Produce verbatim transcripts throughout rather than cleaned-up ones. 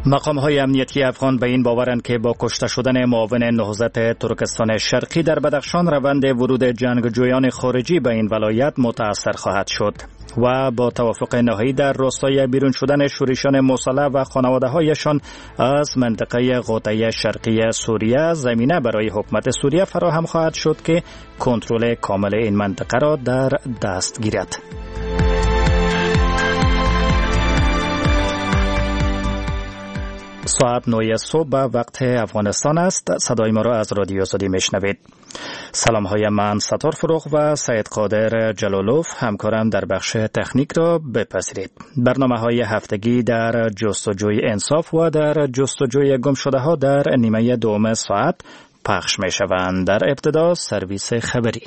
مقام‌های امنیتی افغان به این باورند که با کشته شدن معاون نهضت ترکستان شرقی در بدخشان روند ورود جنگجویان خارجی به این ولایت متأثر خواهد شد و با توافق نهایی در راستای بیرون شدن شورشیان مسلح و خانواده‌هایشان از منطقه قطعه شرقی سوریه زمینه برای حکومت سوریه فراهم خواهد شد که کنترل کامل این منطقه را در دست گیرد. ساعت نه صبح به وقت افغانستان است. صدای ما را از رادیو آزادی میشنوید. سلام های من ستار فروغ و سید قادر جلالوف همکارم در بخش تکنیک را بپذیرید. برنامه های هفتگی در جستجوی انصاف و در جستجوی گم شده ها در نیمه دوم ساعت پخش می شوند. در ابتدا سرویس خبری.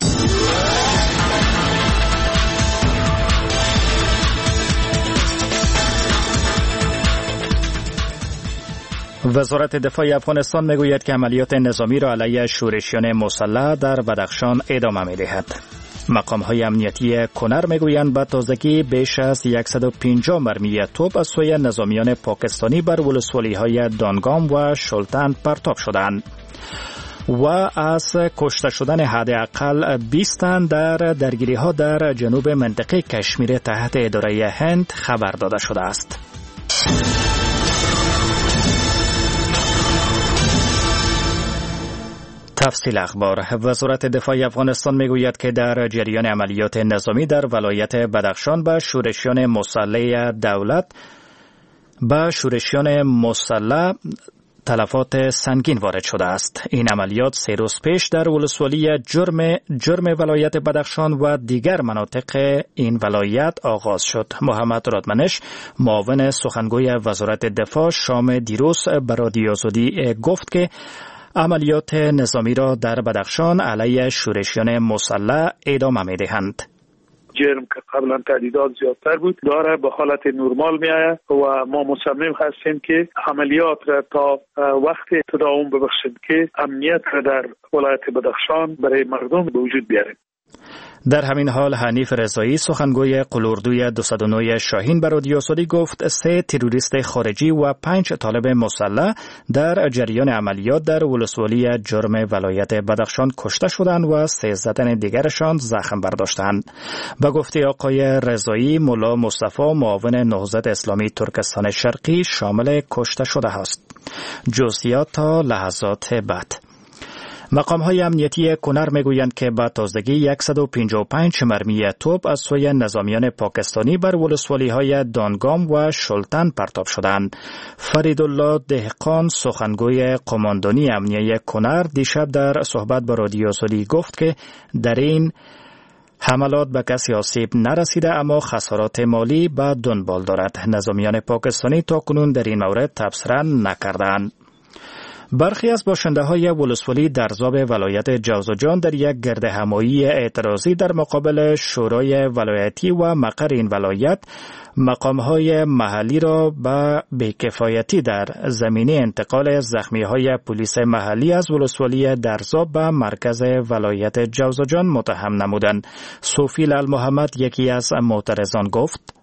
وزارت دفاع افغانستان میگوید که عملیات نظامی را علیه شورشیان مسلح در بدخشان ادامه می‌دهد. مقام‌های امنیتی کنر میگویند به تازگی بیش از صد و پنجاه مرمی توپ از سوی نظامیان پاکستانی بر ولسوالی‌های دانگام و شلتن پرتاب شدند و از کشته شدن حداقل بیست تن در درگیری‌ها در جنوب منطقه کشمیر تحت اداره هند خبر داده شده است. تفصیل اخبار. وزارت دفاع افغانستان میگوید که در جریان عملیات نظامی در ولایت بدخشان به شورشیان مسلح دولت به شورشیان مسلح تلفات سنگین وارد شده است. این عملیات سه روز پیش در ولسوالی جرم جرم ولایت بدخشان و دیگر مناطق این ولایت آغاز شد. محمد رادمنش معاون سخنگوی وزارت دفاع شام دیروز به رادیو آزادی گفت که عملیات نظامی را در بدخشان علیه شورشیان مسلح ادامه می‌دهند. جرم که قبلا تعدیدات زیادتر بود داره به حالت نرمال میآید و ما مصمم هستیم که عملیات را تا وقت تداوم ببخشیم که امنیت را در ولایت بدخشان برای مردم به وجود بیاریم. در همین حال حنیف رضایی سخنگوی قلوردوی دویست و نه شاهین به رادیو آزادی گفت سه تروریست خارجی و پنج طالب مسلح در جریان عملیات در ولسوالی جرم ولایت بدخشان کشته شدند و سیزده تن دیگرشان زخم برداشتند. به گفته آقای رضایی مولا مصطفی معاون نهضت اسلامی ترکستان شرقی شامل کشته شده است. جزئیات تا لحظات بعد. مقام‌های امنیتی کنر میگویند که به تازگی صد و پنجاه و پنج مرمی توپ از سوی نظامیان پاکستانی بر ولسوالی‌های دانگام و شلتن پرتاب شدند. فریدالله دهقان سخنگوی قماندانی امنیتی کنر دیشب در صحبت با رادیو آزادی گفت که در این حملات به کسی آسیب نرسیده اما خسارات مالی به دنبال دارد. نظامیان پاکستانی تاکنون در این مورد تبصره نکردند. برخی از باشنده های ولسوالی درزاب ولایت جوزجان در یک گردهمایی اعتراضی در مقابل شورای ولایتی و مقر این ولایت مقام های محلی را به بی‌کفایتی در زمینه انتقال زخمی های پلیس محلی از ولسوالی درزاب به مرکز ولایت جوزجان متهم نمودند. صوفی لال محمد یکی از معترضان گفت: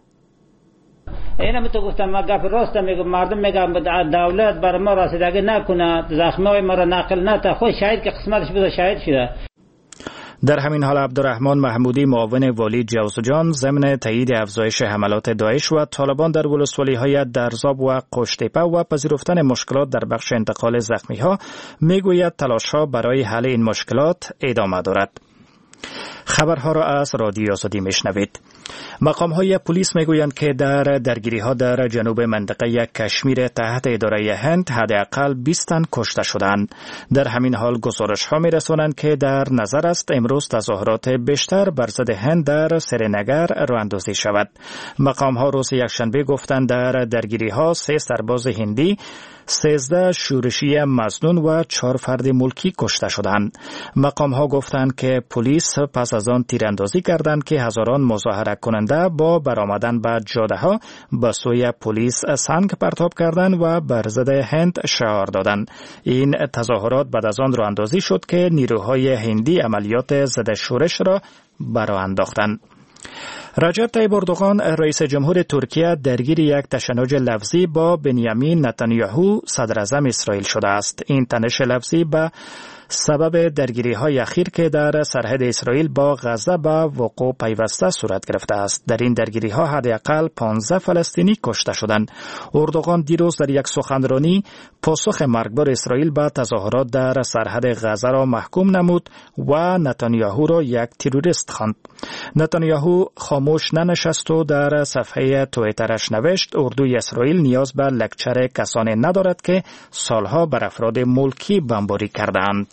اینا می تو گفتم ما گپ راست میگم، مردم میگم دولت بر ما رسیدگی نکنه، زخمای ما را نقل نته، خود شاهد که قسمتش بده شاهد شده. در همین حال عبدالرحمن محمودی معاون والی جوزجان ضمن تایید افزایش حملات داعش و طالبان در ولسوالی‌های درزاب و قشتیپه و پذیرفتن مشکلات در بخش انتقال زخمی‌ها میگوید تلاش‌ها برای حل این مشکلات ادامه دارد. خبرها را از رادیو آزادی میشنوید. مقام‌های پلیس میگویند که در درگیری‌ها در جنوب منطقه کشمیر تحت اداره هند حداقل بیست تن کشته شدند. در همین حال گزارش‌ها می‌رسانند که در نظر است امروز تظاهرات بیشتر بر ضد هند در سرینگر راه اندازی شود. مقام‌ها روز یکشنبه گفتند در درگیری‌ها سه سرباز هندی، سیزده شورشی مظنون و چهار فرد ملکی کشته شدند. مقام‌ها گفتند که پلیس پس از آن تیراندازی کردند که هزاران مظاهره کننده با برآمدن به جاده‌ها به سوی پلیس سنگ پرتاب کردند و بر ضد هند شعار دادند. این تظاهرات بعد از آن راه اندازی شد که نیروهای هندی عملیات ضد شورش را برآ انداختند. رجب طیب اردوغان رئیس جمهور ترکیه درگیر یک تشنج لفظی با بنیامین نتانیاهو صدر اعظم اسرائیل شده است. این تنش لفظی به سبب درگیری های اخیر که در سرحد اسرائیل با غزه به وقوع پیوسته صورت گرفته است. در این درگیری ها حداقل پانزده فلسطینی کشته شدند. اردوغان دیروز در یک سخنرانی پاسخ مرگبار اسرائیل به تظاهرات در سرحد غزه را محکوم نمود و نتانیاهو را یک تروریست خواند. نتانیاهو خاموش ننشست و در صفحه توییترش نوشت اردوی اسرائیل نیاز به لکچر کسانی ندارد که سالها بر افراد ملکی بمباری کردند.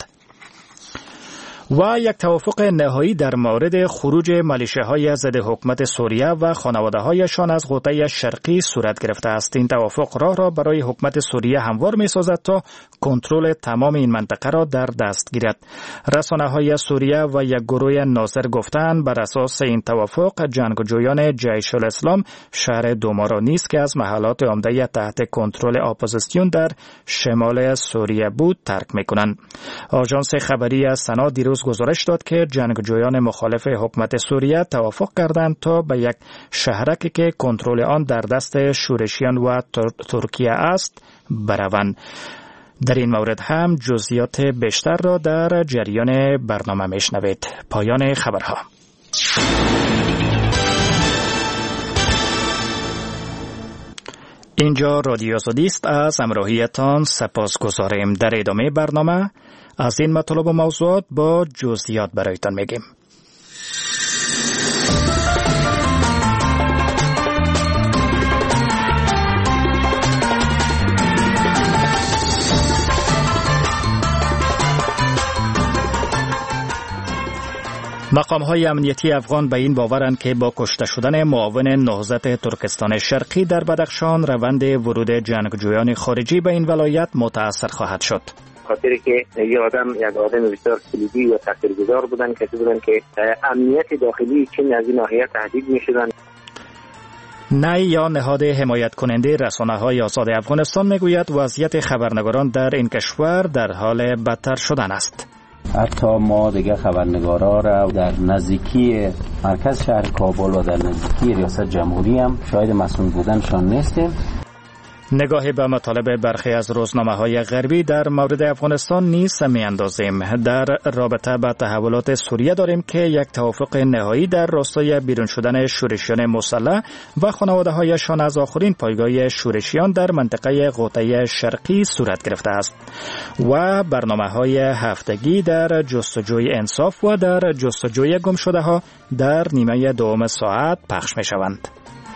و یک توافق نهایی در مورد خروج ملیشه‌های ضد حکومت سوریه و خانواده‌هایشان از غوطه شرقی صورت گرفته است. این توافق راه را برای حکومت سوریه هموار می‌سازد تا کنترل تمام این منطقه را در دست گیرد. رسانه‌های سوریه و یک گروه ناظر گفتند بر اساس این توافق جنگجویان جیش الاسلام شهر دوما را نیز که از محلات عمده تحت کنترل اپوزیسیون در شمال سوریه بود ترک می‌کنند. آژانس خبری از سنا دیروز گزارش داد که جنگجویان مخالف حکومت سوریه توافق کردند تا به یک شهرکی که کنترل آن در دست شورشیان و ترکیه است بروند. در این مورد هم جزئیات بیشتر را در جریان برنامه میشنوید. پایان خبرها. اینجا رادیو آزادی است. از همراهیتان سپاسگزاریم. در ادامه برنامه از این مطالب و موضوعات با جزئیات برایتان میگیم. مقام‌های امنیتی افغان به این باورند که با کشته شدن معاون نهضت ترکستان شرقی در بدخشان روند ورود جنگجویان خارجی به این ولایت متأثر خواهد شد. خاطری که یه آدم یک آدم بسیار کلیدی و تاثیرگذار بودن کسی بودن که امنیت داخلی چین از این ناحیه تهدید می‌شدن. نی یا نهاد حمایت کننده رسانه‌های آزاد افغانستان میگوید وضعیت خبرنگاران در این کشور در حال بدتر شدن است. حتی ما دیگه خبرنگارا را در نزدیکی مرکز شهر کابل و در نزدیکی ریاست جمهوری هم شاید مسئول بودنشان نیستیم. نگاهی به مطالب برخی از روزنامه‌های غربی در مورد افغانستان نیز می‌اندازیم. در رابطه با تحولات سوریه داریم که یک توافق نهایی در راستای بیرون شدن شورشیان مسلح و خانواده‌هایشان از آخرین پایگاه شورشیان در منطقه غوطه شرقی صورت گرفته است و برنامه‌های هفتگی در جستجوی انصاف و در جستجوی گمشده‌ها در نیمه دوم ساعت پخش می‌شوند.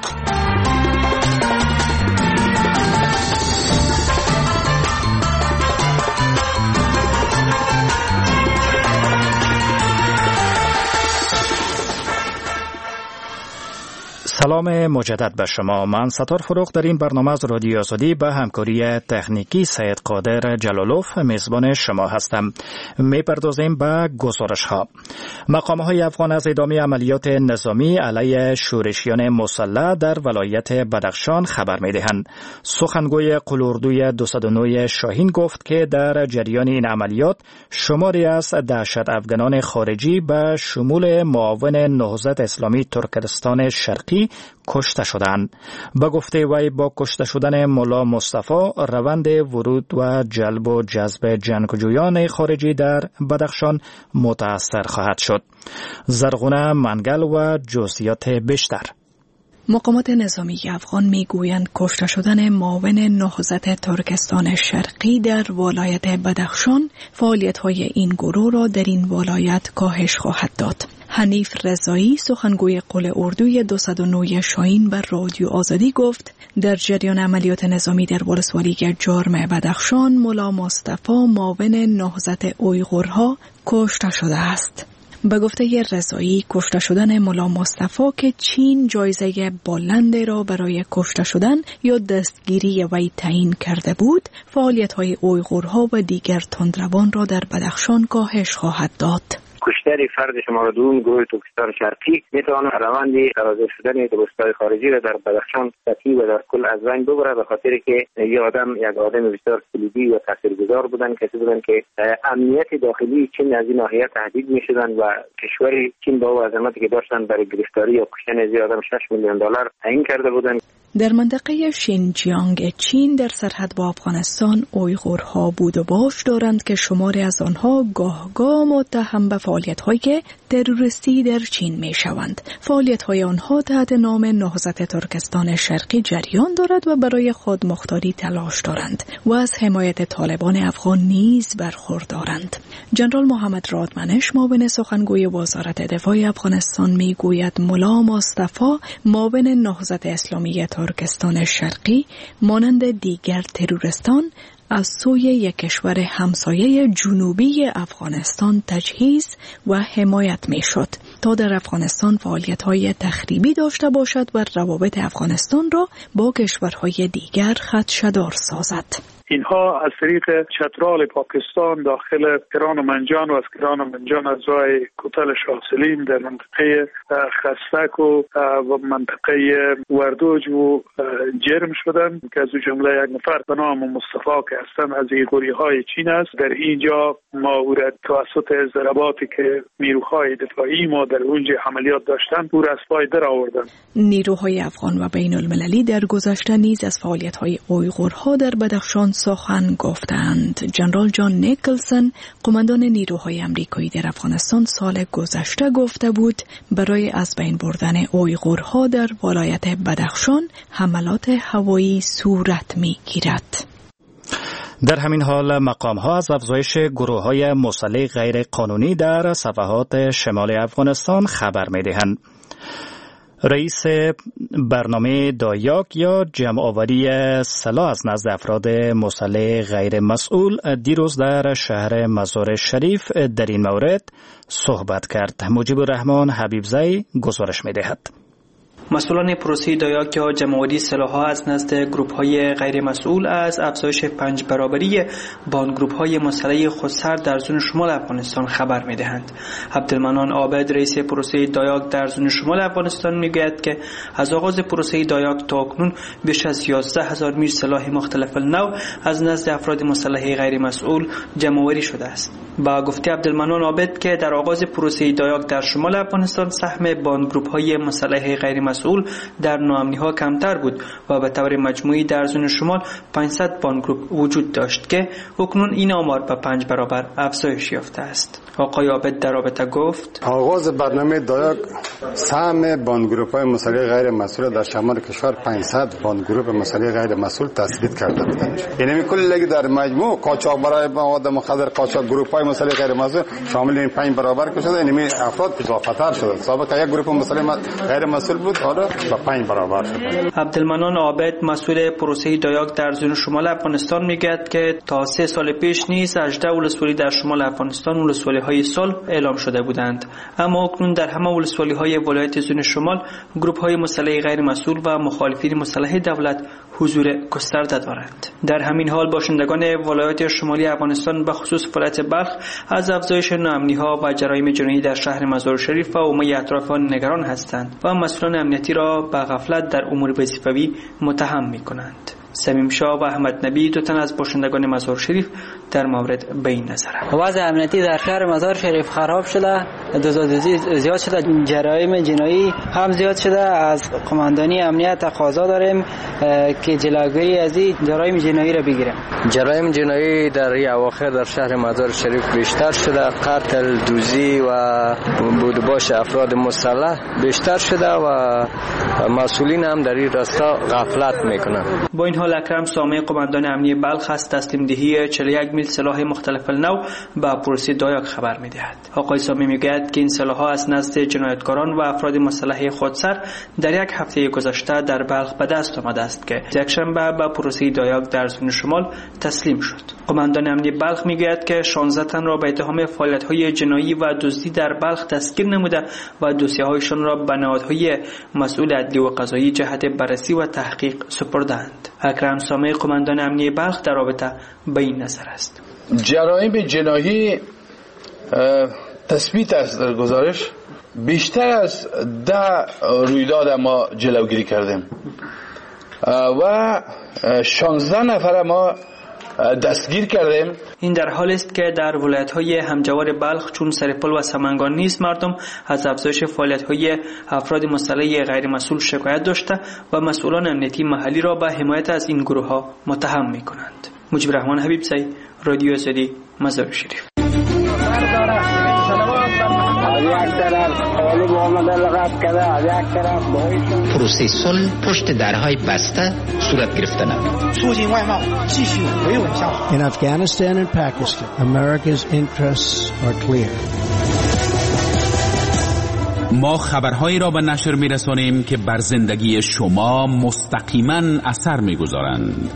سلام مجدد به شما. من ستار فروغ در این برنامه از رادیو آزادی به همکاری تکنیکی سید قادر جلالوف میزبان شما هستم. میپردازیم به گزارش ها. مقام های افغان از ادامه عملیات نظامی علیه شورشیان مسلح در ولایت بدخشان خبر میدهند. سخنگوی قلوردوی دویست و نه شاهین گفت که در جریان این عملیات شماری از دهشت افغانان خارجی به شمول معاون نهضت اسلامی ترکستان شرقی کشته شدند. به گفته وی با کشته شدن ملا مصطفی روند ورود و جلب و جذب جنگجویان خارجی در بدخشان متأثر خواهد شد. زرغونه منگل و جزئیات بیشتر. مقامات نظامی افغان میگویند کشته شدن معاون نهضت ترکستان شرقی در ولایت بدخشان فعالیت‌های این گروه را در این ولایت کاهش خواهد داد. حنیف رضایی سخنگوی قل اردوی دویست و نه شاهین بر رادیو آزادی گفت در جریان عملیات نظامی در ولسوالی جرم بدخشان ملا مصطفی معاون نهضت اویغورها کشته شده است. به گفته رضایی کشته شدن ملا مصطفی که چین جایزه بلند را برای کشته شدن یا دستگیری وی تعیین کرده بود، فعالیت‌های اویغورها و دیگر تندروان را در بدخشان کاهش خواهد داد. کشتار فرد شماره دوم گروه ترکستان شرقی میتونه روند قرارداد شدن دوستای خارجی را در بدخشان سطحی و در کل از بین ببره، به خاطر که یه آدم یک آدم بسیار کلیدی و تاثیرگذار بودن، کسی بودن که امنیت داخلی چین از این ناحیه تهدید میشدن و کشور چین با عظمتی که داشتن برای گرفتاری یا کشتن از آدم شش میلیون دلار تعیین کرده بودن. در منطقه شینجیانگ چین در سرحد با افغانستان اویغورها بود و باش دارند که شماری از آنها گاه گاه متهم به فعالیت‌های که تروریستی در چین می‌شوند. فعالیت‌های آنها تحت نام نهضت ترکستان شرقی جریان دارد و برای خود مختاری تلاش دارند و از حمایت طالبان افغان نیز برخوردارند. جنرال محمد رادمنش معاون سخنگوی وزارت دفاع افغانستان میگوید ملا مصطفی معاون نهضت اسلامی ترکستان شرقی مانند دیگر تروریستان از سوی یک کشور همسایه جنوبی افغانستان تجهیز و حمایت می شد تا در افغانستان فعالیت‌های تخریبی داشته باشد و روابط افغانستان را با کشورهای دیگر خدشه‌دار سازد. اینها از طریق چترال پاکستان داخل کران و منجان و از کران و منجان از راه کوتل شاه سلیم در منطقه خستک و منطقه وردوج و جرم شدن که از جمله یک نفر به نام مصطفی که هستند از ایغوری های چین است. در اینجا ما او را توسط ضرباتی که نیروهای دفاعی ما در اونجا عملیات داشتن او را از پای در آوردن. نیروهای افغان و بین المللی در گذشته نیز از فعالیت‌های اویغورها در بدخشان سخن گفتند. جنرال جان نیکلسن قماندان نیروهای آمریکایی در افغانستان سال گذشته گفته بود برای از بین بردن اویغورها در ولایت بدخشان حملات هوایی صورت می‌گیرد. در همین حال مقام‌ها از افزایش گروه‌های مسلح غیر قانونی در صفحات شمال افغانستان خبر می‌دهند. رئیس برنامه دایاک یا جمع‌آوری سلاح از نزد افراد مسلح غیر مسئول دیروز در شهر مزار شریف در این مورد صحبت کرد. مجیب الرحمن حبیبزی گزارش می‌دهد. مسئولان پروسه دایاک یا جمع‌آوری سلاح‌ها از نزد گروه‌های غیر مسئول از افزایش پنج برابری با گروه‌های مسلح خودسر در زون شمال افغانستان خبر می‌دهند. عبدالمنان عابد رئیس پروسه دایاک در زون شمال افغانستان می‌گوید که از آغاز پروسه دایاک تا اکنون بیش از یازده هزار میل سلاح مختلف النوع از نزد افراد مسلح غیر مسئول جمع‌آوری شده است. با گفته عبدالمنان عابد که در آغاز پروسه دایاک در شمال افغانستان سهم با گروه‌های مسلح غیر مسئول در ناامنی‌ها کمتر بود و به طور مجموعی در زون شمال پانصد بانگروپ وجود داشت که اکنون این آمار به پنج برابر افزایش یافته است. آقای عابد در رابطه گفت آغاز برنامه دایاک سهم بانگروپ‌های مسلح غیر مسئول در شمال کشور پانصد بانگروپ مسلح غیر مسئول تثبیت کرده بودند. یعنی کل در مجموع قاچاق برای مواد مخدر قاچاق گروپ‌های مسلح غیر مسئول شامل این پنج برابر شده. یعنی افراد اضافه‌تر شده. سابقا یک گروپ مسلح غیر مسئول بود، حالا با پنج برابر شده. عبدالمنان عابد مسئول پروسه دایاک در زون شمال افغانستان میگه که تا سه سال پیش نیز هجده ولسوالی در شمال افغانستان ولسوالی‌های صلح اعلام شده بودند، اما اکنون در همه ولسوالی‌های ولایت زون شمال گروپ‌های مسلح غیر مسئول و مخالفین مسلح دولت حضور گسترده دارند. در همین حال باشندگان ولایات شمالی افغانستان به خصوص ولایت بلخ از افزایش ناامنی‌ها و جرایم جنایی در شهر مزار شریف و عمومی اطراف آن نگران هستند و مسئولان امنیتی را به غفلت در امور وظیفوی متهم می‌کنند. سمیم شاه و احمد نبی دو تن از باشندگان مزار شریف در مورد به این نظرند. وضع امنیتی در شهر مزار شریف خراب شده، دزدی زیاد شده، جرایم جنایی هم زیاد شده. از قماندانی امنیت تقاضا داریم که جلوگیری از این جرایم جنایی را بگیریم. جرایم جنایی در این اواخر در شهر مزار شریف بیشتر شده، قتل، دزدی و بودباش افراد مسلح بیشتر شده و مسئولین هم در این راستا غفلت میکنند. با این حال اکرم سامع قماندان امنیتی بلخ از تسلیم دهی چهل و یک میل سلاح مختلف النوع به پروسه دایاک خبر میدهد. آقای سامع میگوید که این سلاح‌ها از نزد جنایتکاران و افراد مسلح خودسر در یک هفته گذشته در بلخ به دست آمده است که یکشنبه به پروسه دایاک در زون شمال تسلیم شد. قماندان امنیتی بلخ میگوید که شانزده تن را به اتهام فعالیت‌های جنایی و دزدی در بلخ دستگیر نموده و دوسیه‌هایشان را به نهادهای مسئول عدلی و قضایی جهت بررسی و تحقیق سپردند. اکرم سامع قماندان امنیتی بلخ در رابطه به این نظر است. جرایم جنایی تثبیت است در گزارش بیشتر از ده رویداد ما جلوگیری کردیم و شانزده نفر ما دستگیر کردیم. این در حالی است که در ولایت‌های همجوار بلخ چون سرپل و سمنگان نیز مردم از افزایش فعالیت‌های افراد مسلح غیر مسئول شکایت داشته و مسئولان امنیتی محلی را به حمایت از این گروه‌ها متهم می‌کنند. مجیب رحمان حبیبزی، رادیو آزادی، مزار شریف. پروسه صلح پشت درهای بسته صورت گرفته نمید. In Afghanistan and Pakistan, America's interests are clear. ما خبرهایی را به نشر می‌رسانیم که بر زندگی شما مستقیما اثر می‌گذارند.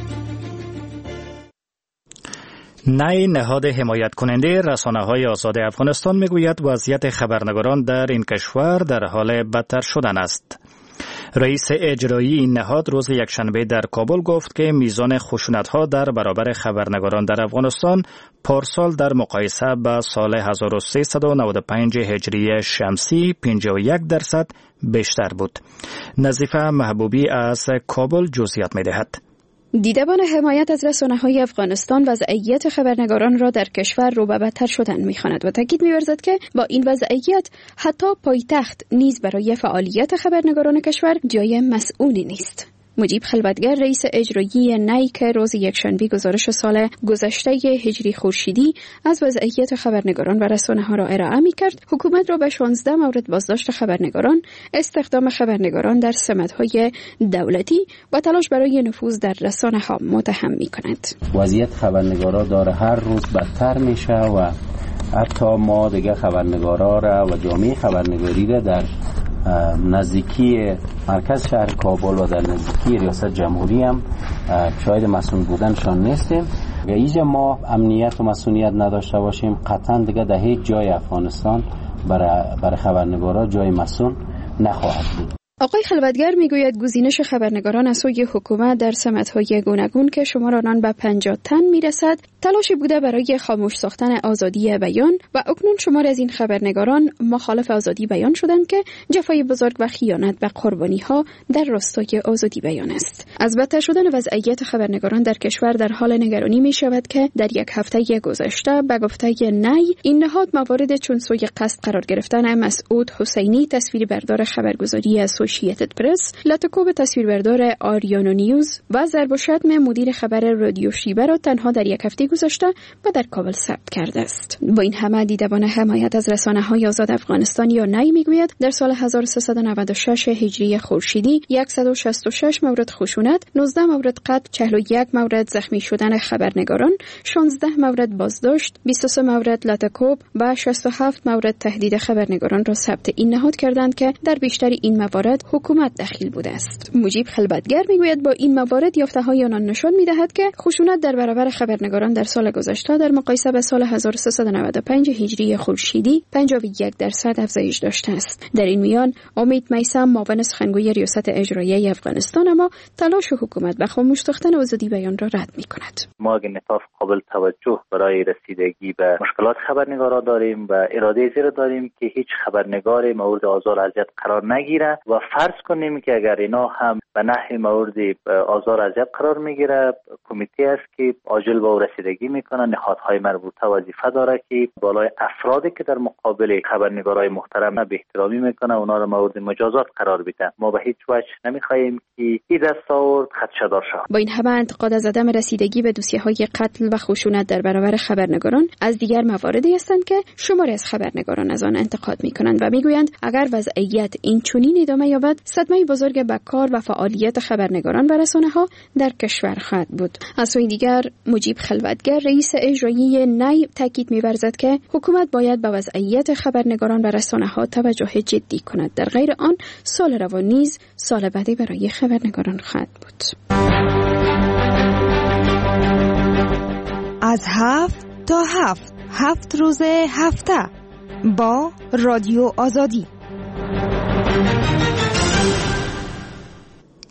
نای نهاد حمایت کننده رسانه‌های آزاد افغانستان میگوید وضعیت خبرنگاران در این کشور در حال بدتر شدن است. رئیس اجرایی این نهاد روز یکشنبه در کابل گفت که میزان خشونت‌ها در برابر خبرنگاران در افغانستان پارسال در مقایسه با سال هزار و سیصد و نود و پنج هجری شمسی پنجاه و یک درصد بیشتر بود. نظیفه محبوبی از کابل جزئیات می‌دهد. دیدبان حمایت از رسانه‌های افغانستان وضعیت خبرنگاران را در کشور رو به بدتر شدن می‌خواند و تاکید می‌ورزد که با این وضعیت حتی پایتخت نیز برای فعالیت خبرنگاران کشور جای مسئولی نیست. مجیب خلوتگر رئیس اجرایی نی که روز یکشنبه گزارش سال گذشته هجری خورشیدی از وضعیت خبرنگاران و رسانه‌ها را ارائه می‌کرد، حکومت را به شانزده مورد بازداشت خبرنگاران، استخدام خبرنگاران در سمت‌های دولتی و تلاش برای نفوذ در رسانه‌ها متهم می‌کند. وضعیت خبرنگارا داره هر روز بدتر میشه و حتی ما دیگه خبرنگارا را و جامعه خبرنگاری را در نزدیکی مرکز شهر کابل و در نزدیکی ریاست جمهوری هم شاید مسئول بودنشان نیستیم. اگر اینجا ما امنیت و مسئولیت نداشته باشیم قطعا دیگه در هیچ جای افغانستان برای برای خبرنگارا جای مسئول نخواهد بود. آقای خلوتگر میگوید گزینش خبرنگاران از سوی حکومت در سمت‌های گوناگون که شمار آنان به پنجاه تن میرسد تلاشی بوده برای خاموش ساختن آزادی بیان و اکنون شمار از این خبرنگاران مخالف آزادی بیان شدند که جفای بزرگ و خیانت به قربانی‌ها در راستای آزادی بیان است. از بدتر شدن وضعیت خبرنگاران در کشور در حال نگرانی می‌شود که در یک هفته گذشته به گفته نی این نهاد موارد چون سوی قصد قرار گرفتن مسعود حسینی تصویربردار خبرگزاری اسوسییتد پرس، لاتکوب تصویربردار آریانو نیوز و ضرب و شتم مدیر خبر رادیو شیبه را تنها در یک هفته گذشته و در کابل ثبت کرده است. با این همه دیدبان حمایت از رسانه‌های آزاد افغانستان یا نی میگوید در سال هزار و سیصد و نود و شش هجری خورشیدی صد و شصت و شش مورد خشونت، نوزده مورد قتل، چهل و یک مورد زخمی شدن خبرنگاران، شانزده مورد بازداشت، بیست و سه مورد لاتکوب و شصت و هفت مورد تهدید خبرنگاران را ثبت این نهاد کردند که در بیشتر این موارد حکومت دخیل بوده است. مجیب خلوتگر میگوید با این موارد یافته‌های آنان نشان می‌دهد که خشونت در برابر خبرنگاران در سال گذشته در مقایسه با سال هزار و سیصد و نود و پنج هجری خورشیدی پنجاه و یک درصد افزایش داشته است. در این میان امید میثم معاون سخنگوی ریاست اجرایی افغانستان اما تلاش حکومت به خاموش ساختن آزادی بیان را رد می‌کند. ما نطاق قابل توجه برای رسیدگی به مشکلات خبرنگارا داریم و اراده زیر داریم که هیچ خبرنگاری مورد آزار و اذیت قرار نگیره و فرض کنیم که اگر اینا هم به نحو مورد آزار و اذیت قرار میگیره، کمیته است که عاجل به رسیدگی میکنه. نهادهای مربوطه وظیفه داره که بالای افرادی که در مقابل خبرنگارای محترم به احترامی میکنه اونا رو مورد مجازات قرار بده. ما به هیچ وجه نمیخواهیم که این دستاورد خدشه‌دار شود. با این همه انتقاد از عدم رسیدگی به دوسیه‌های قتل و خشونت در برابر خبرنگاران از دیگر مواردی هستند که شماری از خبرنگاران از آن انتقاد میکنند و میگویند اگر وضعیت این چنین ادامه یابد صدمه بزرگ به کار و فعالیت خبرنگاران و رسانه‌ها در کشور خواهد بود. از سوی دیگر مجیب خلوتگر رئیس اجرایی نی تاکید می‌ورزد که حکومت باید به وضعیت خبرنگاران و رسانه‌ها توجه جدی کند. در غیر آن سال روان نیز سال بعدی برای خبرنگاران خواهد بود. از هفت تا هفت هفت روز هفته با رادیو آزادی.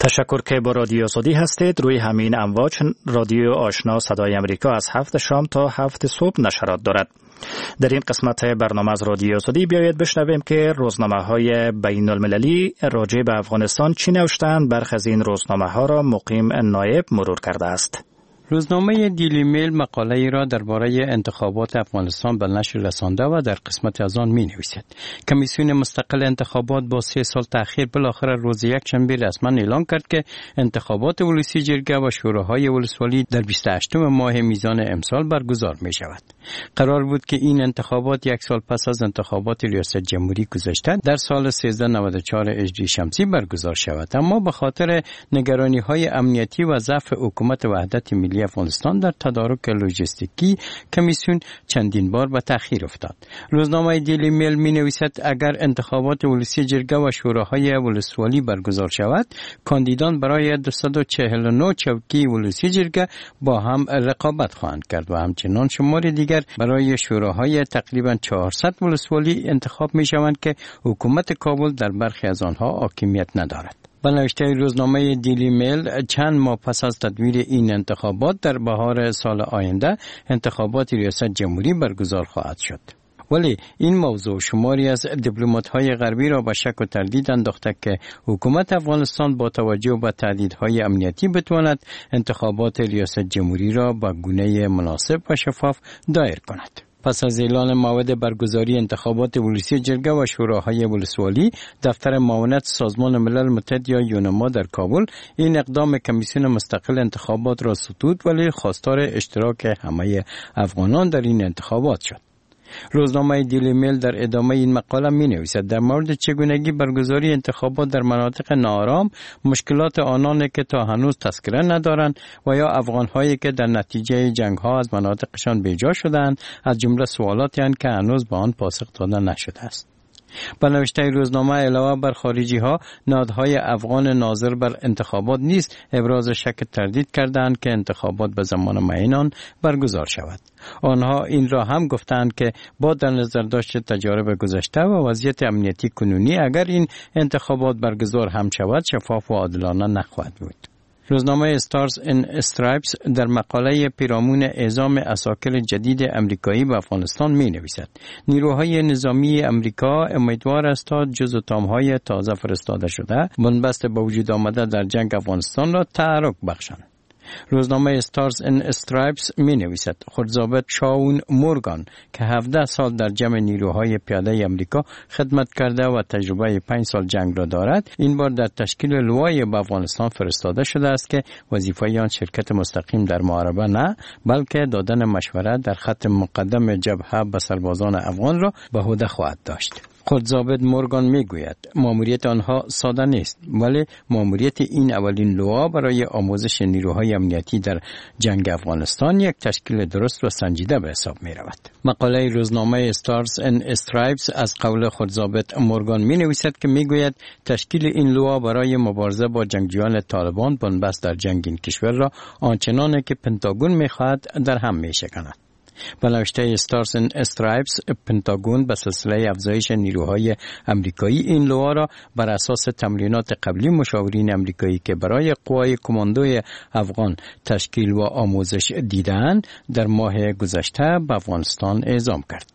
تشکر که با رادیو آزادی هستید. روی همین امواج رادیو آشنا صدای امریکا از هفت شام تا هفت صبح نشرات دارد. در این قسمت برنامه از رادیو آزادی بیایید بشنویم که روزنامه‌های بین المللی راجع به افغانستان چی نوشتند. برخی از این روزنامه‌ها را مقیم نایب مرور کرده است. روزنامه دیلی میل مقاله ای را درباره انتخابات افغانستان به نشر رسانده و در قسمت از آن می نویسد. کمیسیون مستقل انتخابات با سه سال تأخیر بالاخره روز یکشنبه رسما اعلام کرد که انتخابات ولسی جرگه و شوراهای ولسوالی در بیست و هشتم ماه میزان امسال برگزار می شود. قرار بود که این انتخابات یک سال پس از انتخابات ریاست جمهوری گذشته در سال سیزده نود و چهار هجری شمسی برگزار شود، اما به خاطر نگرانی های امنیتی و ضعف حکومت وحدت ملی افغانستان در تدارک لوجستیکی کمیسیون چندین بار به تأخیر افتاد. روزنامه دیلی میل می نویسد اگر انتخابات ولسی جرگه و شوراهای ولسوالی برگزار شود، کاندیدان برای دویست و چهل و نه چوکی ولسی جرگه با هم رقابت خواهند کرد و همچنان شمار دیگر برای شوراهای تقریبا چهارصد ولسوالی انتخاب می شوند که حکومت کابل در برخی از آنها حاکمیت ندارد. به نوشته روزنامه دیلی میل چند ماه پس از تدویر این انتخابات در بهار سال آینده انتخابات ریاست جمهوری برگزار خواهد شد. ولی این موضوع شماری از دیپلمات‌های غربی را به شک و تردید انداخته که حکومت افغانستان با توجه به تهدیدهای امنیتی بتواند انتخابات ریاست جمهوری را به گونه مناسب و شفاف دایر کند. پس از اعلان موعد برگزاری انتخابات ولسی جرگه و شوراهای ولسوالی، دفتر معاونت سازمان ملل متحد یا یونما در کابل این اقدام کمیسیون مستقل انتخابات را ستود ولی خواستار اشتراک همه افغانان در این انتخابات شد. روزنامه دیلی میل در ادامه این مقاله می نویسد در مورد چگونگی برگزاری انتخابات در مناطق ناآرام، مشکلات آنان که تا هنوز تذکره ندارند و یا افغان‌هایی که در نتیجه جنگ‌ها از مناطقشان بیجا شدند، از جمله سوالاتی هستند که هنوز به آن پاسخ داده نشده است. به نوشته روزنامه علاوه بر خارجی ها، نهادهای افغان ناظر بر انتخابات نیز ابراز شک تردید کردند که انتخابات به زمان معین برگزار شود. آنها این را هم گفتند که با در نظر داشت تجارب گذشته و وضعیت امنیتی کنونی اگر این انتخابات برگزار هم شود شفاف و عادلانه نخواهد بود. روزنامه استارز ان استرایپس در مقاله پیرامون اعزام عساکر جدید امریکایی به افغانستان می نویسد نیروهای نظامی امریکا امیدوار است تا جزء تامهای تازه فرستاده شده بنبست به وجود آمده در جنگ افغانستان را تحرک بخشند. روزنامه استارز ان استرایپس می نویسد خردضابط شاون مورگان که هفده سال در جمع نیروهای پیاده امریکا خدمت کرده و تجربه پنج سال جنگ را دارد، این بار در تشکیل لوای به افغانستان فرستاده شده است که وظیفه آن شرکت مستقیم در محاربه نه بلکه دادن مشورت در خط مقدم جبهه به سربازان افغان را به عهده خواهد داشت. خردضابط مورگان میگوید ماموریت آنها ساده نیست، ولی ماموریت این اولین لوا برای آموزش نیروهای امنیتی در جنگ افغانستان یک تشکیل درست و سنجیده به حساب می رود. مقاله روزنامه استارز ان استرایپس از قول خردضابط مورگان می نویسد که می گوید تشکیل این لوا برای مبارزه با جنگجویان طالبان بنبست در جنگ این کشور را آنچنانه که پنتاگون می خواهد در هم می شکند. به نوشته استارز ان استرایپس پنتاگون به سلسله افزایش نیروهای امریکایی این لوا را بر اساس تمرینات قبلی مشاورین امریکایی که برای قوای کماندوی افغان تشکیل و آموزش دیدند در ماه گذشته به افغانستان اعزام کرد.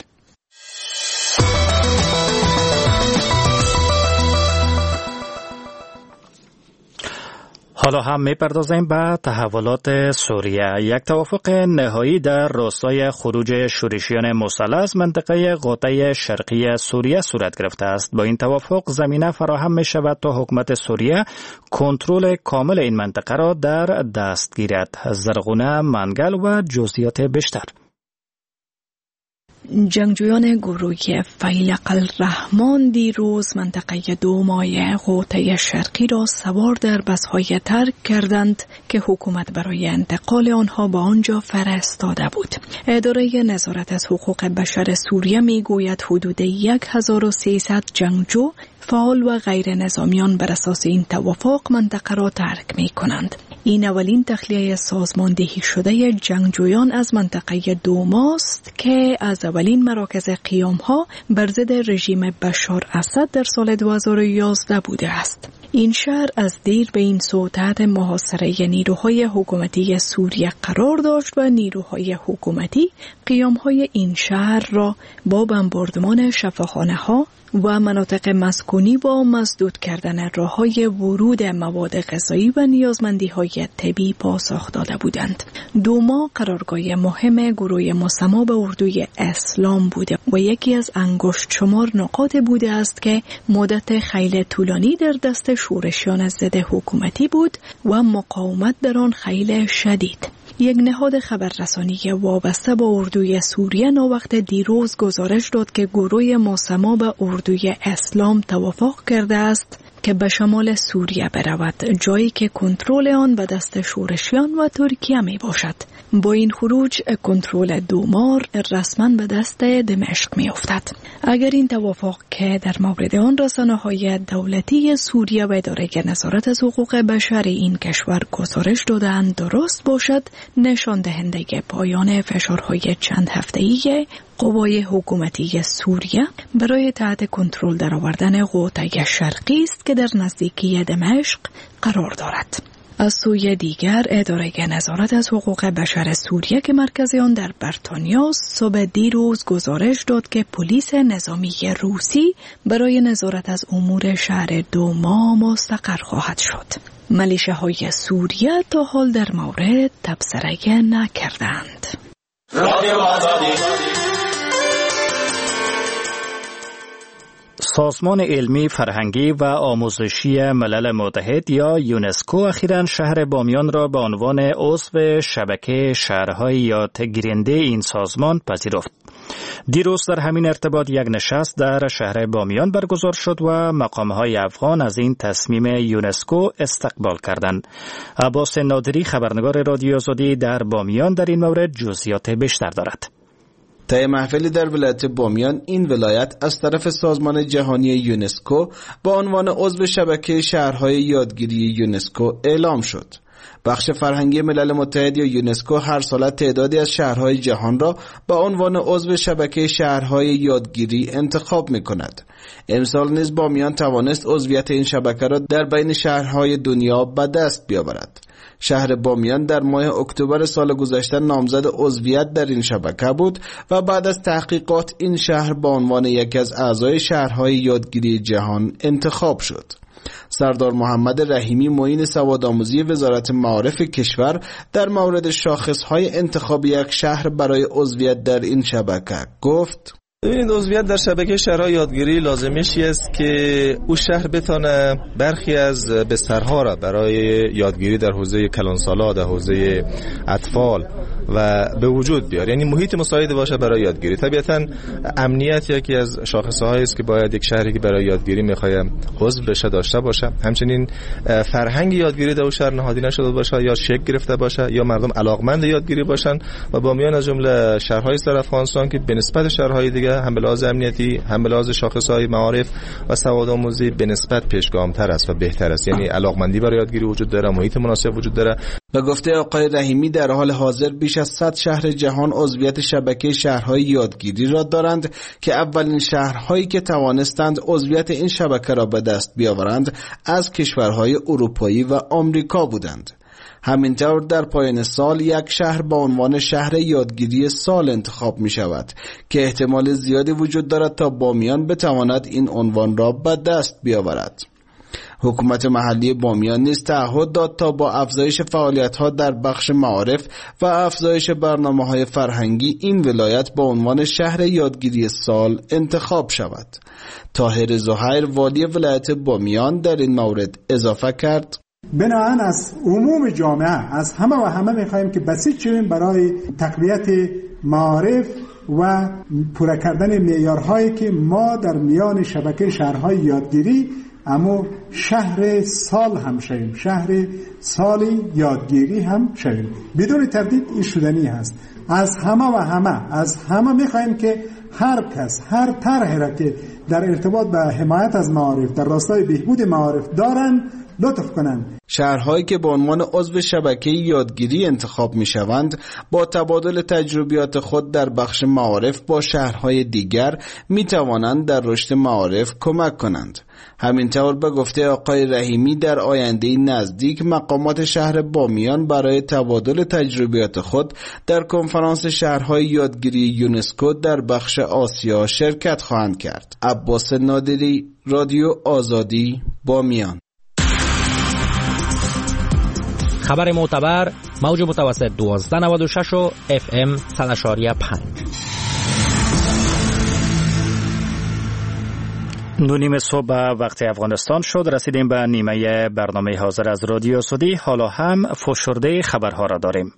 حالا هم می‌پردازیم به تحولات سوریه. یک توافق نهایی در راستای خروج شورشیان مسلح از منطقه قطع شرقی سوریه صورت گرفته است. با این توافق زمینه فراهم می‌شود تا حکومت سوریه کنترل کامل این منطقه را در دست گیرد. زرغونه منگل و جزئیات بیشتر. جنگجویان گروه فیلق الرحمن دیروز منطقه دومای قطع شرقی را سوار در بس‌های ترک کردند که حکومت برای انتقال آنها به آنجا فرستاده بود. اداره نظارت از حقوق بشر سوریه میگوید حدود هزار و سیصد جنگجو فعال و غیر نظامیان بر اساس این توافق منطقه را ترک می کنند. این اولین تخلیه سازماندهی شده جنگجویان از منطقه دوماست که از اولین مراکز قیام ها بر ضد رژیم بشار اسد در سال دو هزار و یازده بوده است. این شهر از دیر به این سو تحت محاصره نیروهای حکومتی سوریه قرار داشت و نیروهای حکومتی قیامهای این شهر را با بمباردمان شفاخانه‌ها و مناطق مسکونی با مسدود کردن راه‌های ورود مواد غذایی و نیازمندی‌های طبی پاسخ داده بودند. دوما قرارگاه مهم گروه مسما به اردوی اسلام بوده و یکی از انگشت شمار نقاط بوده است که مدت خیلی طولانی در دست شورشیان ضد حکومتی بود و مقاومت در آن خیلی شدید. یک نهاد خبررسانی وابسته با اردوی سوریه ناوقت دیروز گزارش داد که گروه مسما به اردوی اسلام توافق کرده است که به شمال سوریه برود، جایی که کنترل آن به دست شورشیان و ترکیه می باشد. با این خروج کنترل دومار رسما به دست دمشق می افتد. اگر این توافق که در مورد آن رسانه‌های دولتی سوریه و اداره نظارت از حقوق بشر این کشور گزارش دادند درست باشد، نشان دهنده پایان فشارهای چند هفته‌ای قوای حکومتی سوریه برای تحت کنترل درآوردن غوطه شرقی است که در نزدیکی دمشق قرار دارد. از سوی دیگر اداره نظارت از حقوق بشر سوریه که مرکز آن در بریتانیا است، صبح دیروز گزارش داد که پلیس نظامی روسی برای نظارت از امور شهر دوما مستقر خواهد شد. ملیشه‌های سوریه تا حال در مورد تبصره نکردند. سازمان علمی، فرهنگی و آموزشی ملل متحد یا یونسکو اخیراً شهر بامیان را به عنوان عضو شبکه شهرهای یادگیرنده این سازمان پذیرفت. دیروز در همین ارتباط یک نشست در شهر بامیان برگزار شد و مقامهای افغان از این تصمیم یونسکو استقبال کردند. عباس نادری خبرنگار رادیو آزادی در بامیان در این مورد جزئیات بیشتر دارد. طی محفلی در ولایت بامیان این ولایت از طرف سازمان جهانی یونسکو با عنوان عضو شبکه شهرهای یادگیری یونسکو اعلام شد. بخش فرهنگی ملل متحد یا یونسکو هر سال تعدادی از شهرهای جهان را با عنوان عضو شبکه شهرهای یادگیری انتخاب می کند. امسال نیز بامیان توانست عضویت این شبکه را در بین شهرهای دنیا به دست بیاورد. شهر بامیان در ماه اکتبر سال گذشته نامزد عضویت در این شبکه بود و بعد از تحقیقات این شهر به عنوان یکی از اعضای شهرهای یادگیری جهان انتخاب شد. سردار محمد رحیمی معین سوادآموزی وزارت معارف کشور در مورد شاخصهای انتخاب یک شهر برای عضویت در این شبکه گفت: ببینید، عضویت در شبکه شهرهای یادگیری لازمش است که او شهر بتونه برخی از بسترها را برای یادگیری در حوزه کلانسالا، در حوزه اطفال و به وجود بیاره، یعنی محیط مساعد باشه برای یادگیری. طبیعتاً امنیت یکی از شاخصهایی است که باید یک شهری که برای یادگیری میخواد عضو بشه داشته باشه. همچنین فرهنگ یادگیری در شهر نهادینه شده باشه یا شکل گرفته باشه یا مردم علاقمند یادگیری باشن و بامیان از جمله شهرهای در افغانستان که به نسبت شهرهای دیگه هم به لحاظ امنیتی، هم به لحاظ شاخصهای معارف و سوادآموزی به نسبت پیشگام‌تر است و بهتر است، یعنی علاقمندی برای یادگیری وجود داره، محیط مناسب وجود داره. به گفته آقای رحیمی در حال حاضر بیش از صد شهر جهان عضویت شبکه شهرهای یادگیری را دارند که اولین شهرهایی که توانستند عضویت این شبکه را به دست بیاورند از کشورهای اروپایی و آمریکا بودند. همینطور در پایان سال یک شهر با عنوان شهر یادگیری سال انتخاب می شود که احتمال زیادی وجود دارد تا بامیان بتواند این عنوان را به دست بیاورد. حکومت محلی بامیان نیز تعهد داد تا با افزایش فعالیت‌ها در بخش معارف و افزایش برنامه‌های فرهنگی این ولایت با عنوان شهر یادگیری سال انتخاب شود. طاهر زهیر والی ولایت بامیان در این مورد اضافه کرد: بنابراین از عموم جامعه، از همه و همه می‌خواهیم که بسیج شویم برای تقویت معارف و پورا کردن معیارهایی که ما در میان شبکه شهرهای یادگیری اما شهر سال هم شویم، شهر سال یادگیری هم شویم. بدون تردید این شدنی هست. از همه و همه از همه می‌خواهیم که هر کس هر طرحی را که در ارتباط به حمایت از معارف در راستای بهبود معارف دارند لطف کنند. شهرهایی که به عنوان عضو شبکه یادگیری انتخاب می شوند با تبادل تجربیات خود در بخش معارف با شهرهای دیگر می توانند در رشد معارف کمک کنند. همینطور به گفته آقای رحیمی در آینده نزدیک مقامات شهر بامیان برای تبادل تجربیات خود در کنفرانس شهرهای یادگیری یونسکو در بخش آسیا شرکت خواهند کرد. عباس نادری، رادیو آزادی، بامیان. خبر معتبر، موج متوسط دوازده نود و شش و اف ام صد و پنج. دو نیم صبح وقت افغانستان شد. رسیدیم به نیمه برنامه حاضر از رادیو آزادی. حالا هم فشرده خبرها را داریم.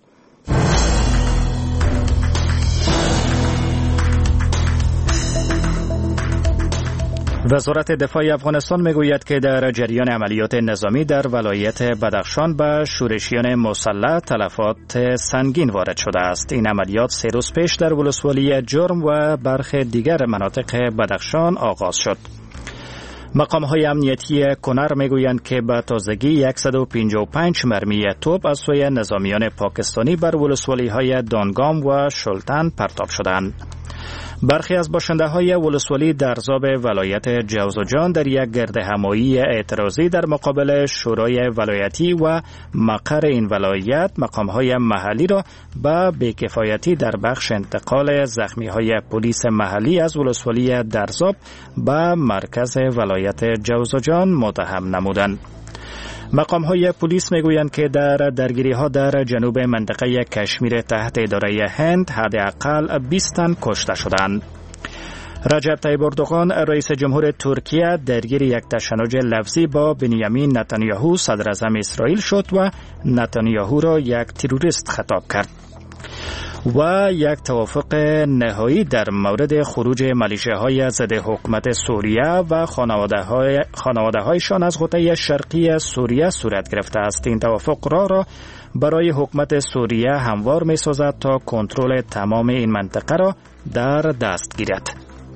وزارت دفاع افغانستان میگوید که در جریان عملیات نظامی در ولایت بدخشان به شورشیان مسلح تلفات سنگین وارد شده است. این عملیات سه روز پیش در ولسوالی جرم و برخی دیگر مناطق بدخشان آغاز شد. مقام‌های امنیتی کنر میگویند که به تازگی صد و پنجاه و پنج مرمی توپ از سوی نظامیان پاکستانی بر ولسوالی‌های دانگام و شلتن پرتاب شدند. برخی از باشنده‌های ولسوالی در ذاب ولایت جوزجان در یک گردهمایی اعتراضی در مقابل شورای ولایتی و مقر این ولایت مقام‌های محلی را به بی‌کفایتی در بخش انتقال زخمی‌های پلیس محلی از ولسوالی درزاب به مرکز ولایت جوزجان متهم نمودند. مقام‌های پلیس میگویند که در درگیری‌ها در جنوب منطقه کشمیر تحت اداره هند حداقل بیست تن کشته شدند. رجب طیب اردوغان رئیس جمهور ترکیه درگیر یک تشنج لفظی با بنیامین نتانیاهو صدر اعظم اسرائیل شد و نتانیاهو را یک تروریست خطاب کرد. و یک توافق نهایی در مورد خروج ملیشه‌های ضد حکومت سوریه و خانواده‌های خانواده‌هایشان از غوطه شرقی سوریه صورت گرفته است. این توافق را را برای حکومت سوریه هموار می‌سازد تا کنترل تمام این منطقه را در دست گیرد.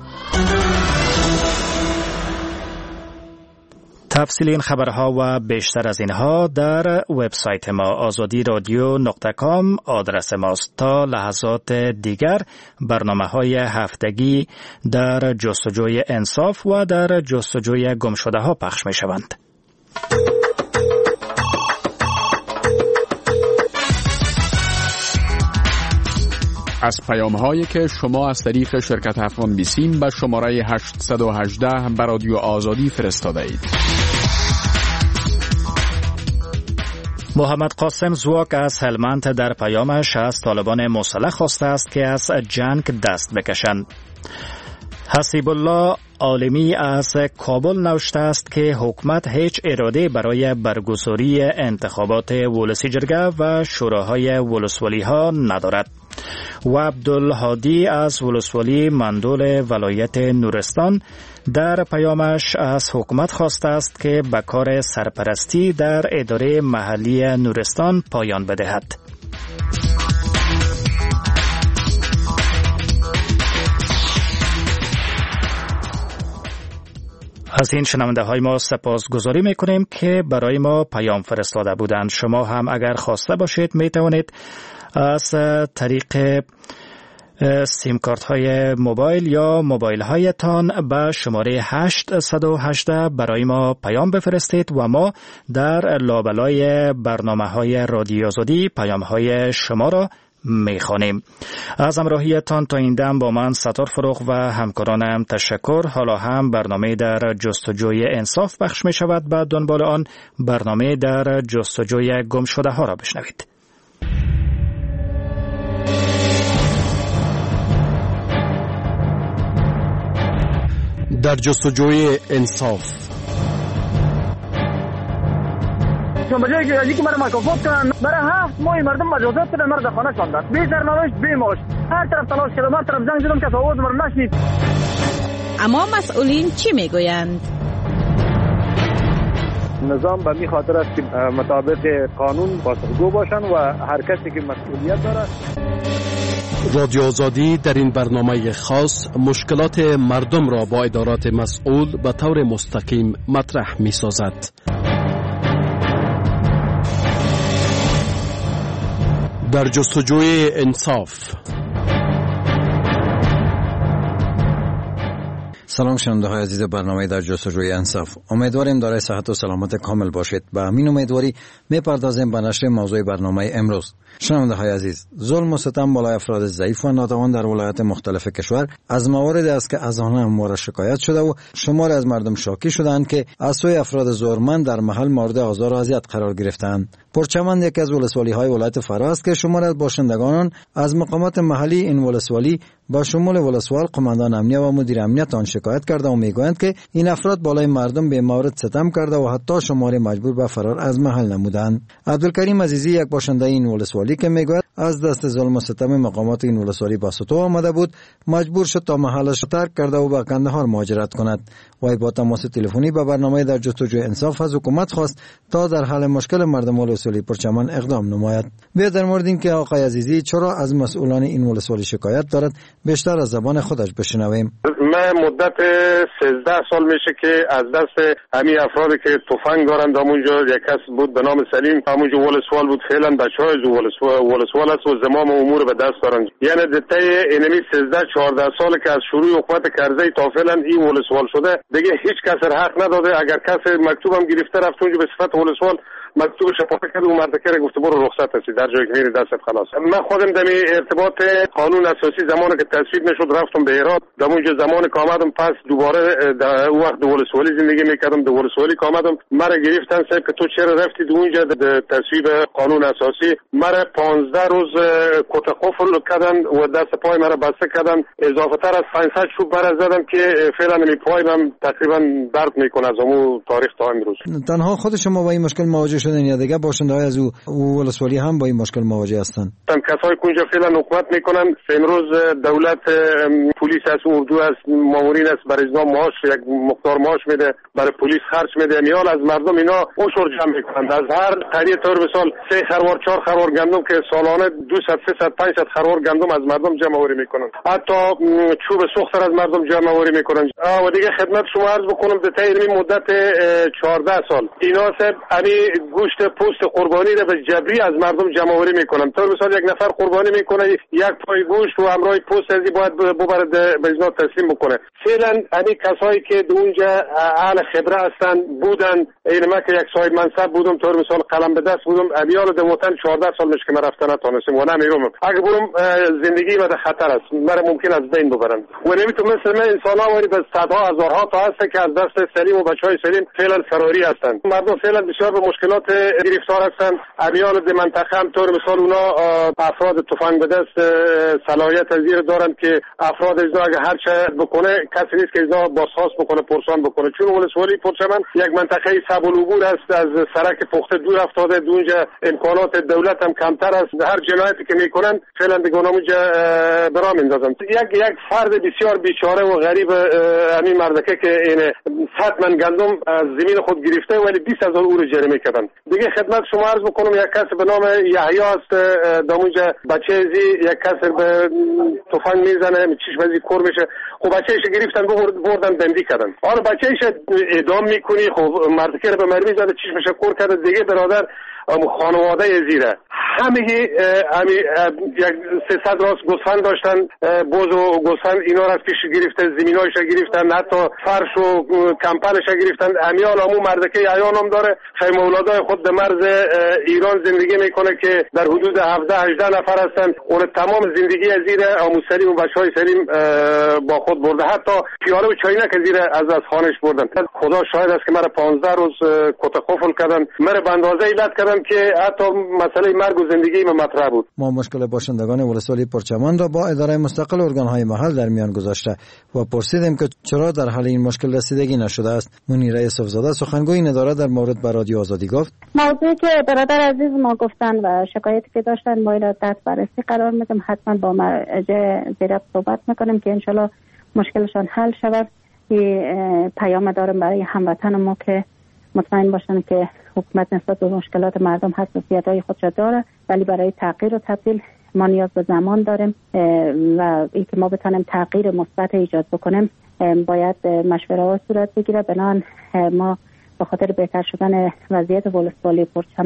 تفصیل این خبرها و بیشتر از اینها در وبسایت ما آزادی رادیو نقطه کام آدرس ماست. تا لحظات دیگر برنامه‌های هفتگی در جستجوی انصاف و در جستجوی گمشده‌ها پخش می‌شوند. از پیام‌هایی که شما از طریق شرکت افغان بیسیم به شماره هشتصد و هجده به رادیو آزادی فرستاده اید. محمد قاسم زواک از هلمند در پیامش از طالبان مسلح خواسته است که از جنگ دست بکشند. حسیب الله عالمی از کابل نوشته است که حکومت هیچ اراده برای برگزاری انتخابات ولسی جرگه و شوراهای ولسوالی ها ندارد. و عبدالهادی از ولسوالی مندول ولایت نورستان در پیامش از حکومت خواسته است که به کار سرپرستی در اداره محلی نورستان پایان بدهد. از این شنونده های ما سپاسگزاری میکنیم که برای ما پیام فرستاده بودند. شما هم اگر خواسته باشید می توانید از طریق سیم کارت های موبایل یا موبایل هایتان به شماره هشتصد و هجده برای ما پیام بفرستید و ما در لابلای برنامه های رادیو آزادی پیام های شما را میخوانیم. از همراهیتان تا این دم با من ستار فروغ و همکارانم تشکر. حالا هم برنامه در جستجوی انصاف پخش می شود. بعد دنبال آن برنامه در جستجوی گم شده ها را بشنوید. در جستجوی انصاف به جایی که ازی که مرا مکافات کنن برای هفت ماه مردم مجازات کردن، مرا خانه شاندن بی سرنوشت بی معاش. هر طرف تلاش کردم، هر طرف زنگ زدم که آواز مرا نشنید. اما مسئولین چی میگویند؟ نظام به می خاطر است که مطابق قانون پاسخگو باشند و هر کسی که مسئولیت دارد. رادیو آزادی در این برنامه خاص مشکلات مردم را با ادارات مسئول به طور مستقیم مطرح می سازد. در جستجوی انصاف. سلام شنونده های عزیز برنامه در جستجوی انصاف. امیدواریم دارای صحت و سلامت کامل باشید. با همین امیدواری میپردازیم به نشر موضوع برنامه امروز. شنونده های عزیز، ظلم و ستم بالای افراد ضعیف و ناتوان در ولایات مختلف کشور از مواردی است که از آنها همواره شکایت شده و شمار از مردم شاکی شدند که از سوی افراد زورمند در محل مورد آزار و اذیت قرار گرفتند. پرچمن یکی از ولسوالی های ولایت فرا است که شمار از باشندگان از مقامات محلی این ولسوالی با شمول ولسوال، قماندان امنیه و مدیر امنیت آن شکایت کرده و میگویند که این افراد بالای مردم به مورد ستم کرده و حتی شمار مجبور به فرار از محل نمودند. عبدالکریم عزیزی یک باشنده این ولسوالی که میگوید از دست ظلم و ستم مقامات این ولسوالی با سطو آمده بود، مجبور شد تا محلش ترک کرده و به کندهار مهاجرت کند. وی با تماس تلفنی به برنامه در جستجوی انصاف از حکومت خواست تا در حل مشکل مردم ولسوالی پرچمن اقدام نماید. بیا در مورد اینکه آقای عزیزی چرا از مسئولان این ولسوالی شکایت دارد بیشتر از زبان خودش بشنویم. من مدت سیزده سال میشه که از دست همین افرادی که تفنگ دارند، همونجا یک کس بود به نام سلیم، همونجا ولسوال بود، فعلا بچهای از ولسوال است و زمام امور به دست دارند. یعنی دته اینمی سیزده چهارده سال که از شروع حکومت کرزی تا فعلا این ولسوال شده، دیگه هیچ کس حق نداده. اگر کس مکتوبم گرفته رفت اونجا به صفت ولسوال مکتوب شفافه کرد و مردکر گفته برو رخصت هستی، در جایی که میری دستت خلاص. من خودم دمی ارتباط قانون اساسی زمانی که تصویب میشد رفتم به هرات، دمونجا زمانی که آمدم پس دوباره در اون وقت ولسوالی زندگی میکردم، در ولسوالی که آمدم مرا گرفتن صاحب که تو چرا رفتی اونجا در تصویب قانون اساسی. مرا پانزده روز کت قفل کردن و دست پای مرا بسته کردن، اضافه تر از پانصد چوب برا زدم که فعلا می پایم تقریبا درد میکنه از اون تاریخ تا امروز. تنها خود شما با این مشکل مواجه شدن یا دیگه باشنده‌های از او ولسوالی هم با این مشکل مواجه هستند؟ تن کسایی که اونجا فعلا حکومت میکنن، امروز دولت پلیس از اردو از مامورین است برای اینا معاش یک مقدار معاش میده، برای پلیس خرج میده، میال از مردم اینا عشر جمع میکنن. از هر قریه طور مثال سه خروار چهار خروار گندم که سالانه دویست سیصد پانصد خروار گندم از مردم جمع آوری میکنن، حتی چوب سوخت از مردم جمع آوری میکنن. و دیگه خدمت شما عرض بکنم در طی مدت چهارده سال اینا سب یعنی گوشت پوست قربانی رو به جبری از مردم جمع آوری میکنن. طور مثال یک نفر قربانی میکنه یک پای گوشت و همراه پوست ازی باید ببرد به اینا تسلیم بکنه. فعلا یعنی کسایی که اونجا اهل خبره هستن بودن، این ما که یک صاحب منصب بودم، طور مثال قلم به دست بودم، امیال در وطن چهارده سال میشه که من رفتن نتونستم و نمیرم. اگه برم زندگی و خطر است، مرا ممکن از بین ببرن. و نمیتونم مثل من انسان‌ها ولی به صدها هزارها تا هست که از دست سلیم و بچهای سلیم فعلا فراری هستن. مردم فعلا بسیار به مشکلات گرفتار هستند. امیال در منطقه هم طور مثال اونا افراد تفنگ به دست صلاحیت زیر دارند که افراد از اگه هر چه بکنه کسی نیست که اینا بازخواست بکنه، پرسان بکنه. چون ولسوالی پرچمن یک منطقه صعب العبور است، از سرک پخته دور افتاده، اونجا امکانات دولت هم کمتر است. هر جنایتی که میکنن فعلا دیگه اونجا برا میندازن. یک یک فرد بسیار بیچاره و غریب همین مردکه که این صد من گندم از زمین خود گرفته ولی بیست هزار اورو جریمه کردن. دیگه خدمت شما عرض بکنم یک کس به نام یحیی است، دمونجا بچه ازی یک کس به تفنگ میزنه، چشمازی کور میشه. خب بچه‌اش گرفتن بردن بندی کردن. آره بچه‌اش اعدام میکنی، خب مردکه رو به مرمی زده، چشمش کور کرده. دیگه برادر خانواده زیره همه همی یک سیصد راست گوسفند داشتن، بوز و گوسفند اینا را از پیش گرفته، زمینایش گرفتن، حتی فرش و کمپلش گرفتن. امیال همون مردکه ایان هم داره، خیمه اولادای خود در مرز ایران زندگی میکنه که در حدود هفده هجده نفر هستن. اون تمام زندگی از زیر امو سلیم و بچهای سلیم با خود برده، حتی پیاله و چاینک از زیر از از خانش بردن. خدا شاهد است که مرا پانزده روز کت قفل کردن، مرا به اندازه علت کردن که حتی مسئله مرگ و زندگی ما مطرح بود. ما مشکل باشندگان ولسوالی پرچمن را با اداره مستقل ارگان‌های محل در میان گذاشته و پرسیدیم که چرا در حل این مشکل رسیدگی نشده است. منیره یوسفزاده سخنگوی این اداره در مورد به رادیو آزادی گفت موضوعی که برادر عزیز ما گفتن و شکایتی که داشتن ما را تحت بررسی قرار میدیم، حتما با مرجع زیر صحبت میکنیم که انشالله مشکلشان حل شود. این پیام دارم برای هموطن ما که مطمئن باشن که حکومت نسبت به مشکلات مردم حساسیت‌های خودش داره، ولی برای تغییر و تبدیل ما نیاز به زمان داریم و اینکه ما بتونیم تغییر مثبت ایجاد بکنیم باید مشوره ها صورت بگیره. بنابراین ما به خاطر بهتر شدن وضعیت ولسوالی پرچمن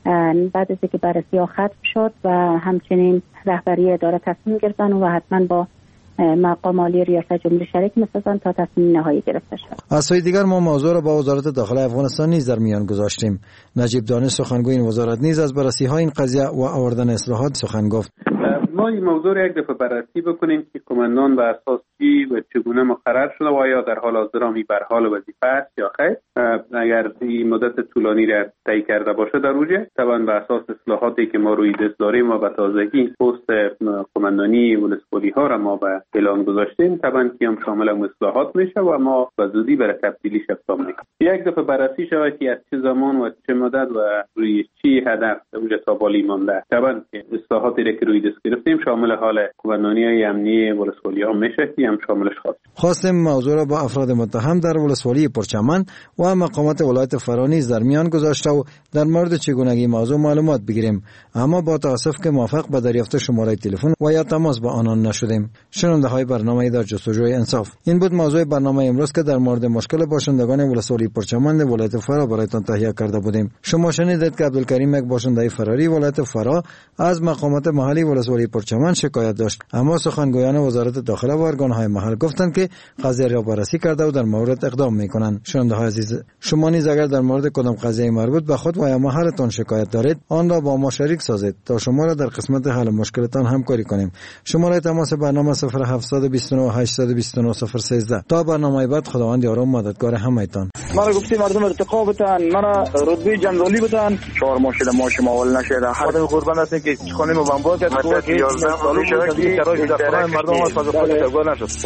بعد از اینکه بررسی ها ختم شد و همچنین رهبری اداره تصمیم گرفتن و حتما با مقام عالی ریاست جمهوری شریک می‌سازن تا تصمیم نهایی گرفته شود. از سوی دیگر ما موضوع را با وزارت داخله افغانستان نیز در میان گذاشتیم. نجیب دانش سخنگوی این وزارت نیز از بررسی‌های این قضیه و آوردن اصلاحات سخن گفت. ما این موضوع را یک دفعه بررسی بکنیم که کماندان به اساس چی و چگونه مقرر شده و آیا در حال حاضر هم بر حال وظیفه است یا خیر. اگر این مدت طولانی را طی کرده باشه در اوجه طبعا به اساس اصلاحاتی که ما روی دست داریم و به تازگی پست کماندانی ولسوالی ها را ما به اعلان گذاشتیم طبعا که هم شامل اصلاحات میشه و ما به زودی برای تبدیلیش اقدام میکنیم. یک دفعه بررسی شود که از چه زمان و چه مدت و روی چی هدف در اوج تا بالی مانده. طبعا اصلاحاتی را که روی دست گرفتیم شامل حال کماندانی های امنی ولسوالی ها میشه که هم شاملش خواست. خواستیم موضوع را با افراد متهم در ولسوالی پرچمن و مقامات ولایت فرا نیز در میان گذاشته و در مورد چگونگی موضوع معلومات بگیریم، اما با تاسف که موافق به دریافت شماره تلفن و یا تماس با آنان نشدیم. شنونده های برنامه در جستجوی انصاف، این بود موضوع برنامه امروز که در مورد مشکل باشندگان ولسوالی پرچمن ولایت فرا برایتان تهیه کرده بودیم. شما شنیدید که عبدالکریم یک باشنده فراری ولایت فرا از مقامات محلی ولسوالی پرچمن شکایت داشت، اما سخنگویان وزارت داخله و ارگان‌های محل گفتند که قضیه را بررسی کرده و در مورد اقدام می‌کنند. شنونده‌های عزیز، شما نیز اگر در مورد کدام قضیه مربوط به خود و یا محلتان شکایت دارید، آن را با ما شریک سازید تا شما را در قسمت حل مشکلتان همکاری کنیم. شماره تماس برنامه صفر هفت دو نه هشت دو نه صفر یک سه. تا برنامه بعد خداوند یار و مددگار همه‌تان. مرا گفتی مردم ارتقا بتن، مرا رتبه جنرالی بتن، چهار ماه شده ما شما اول نشده. خودم قربان هستم که خانم و بمبار کرد تو که یازده سال شده که کرای دفتران مردم ما سازه خود تگو نشد.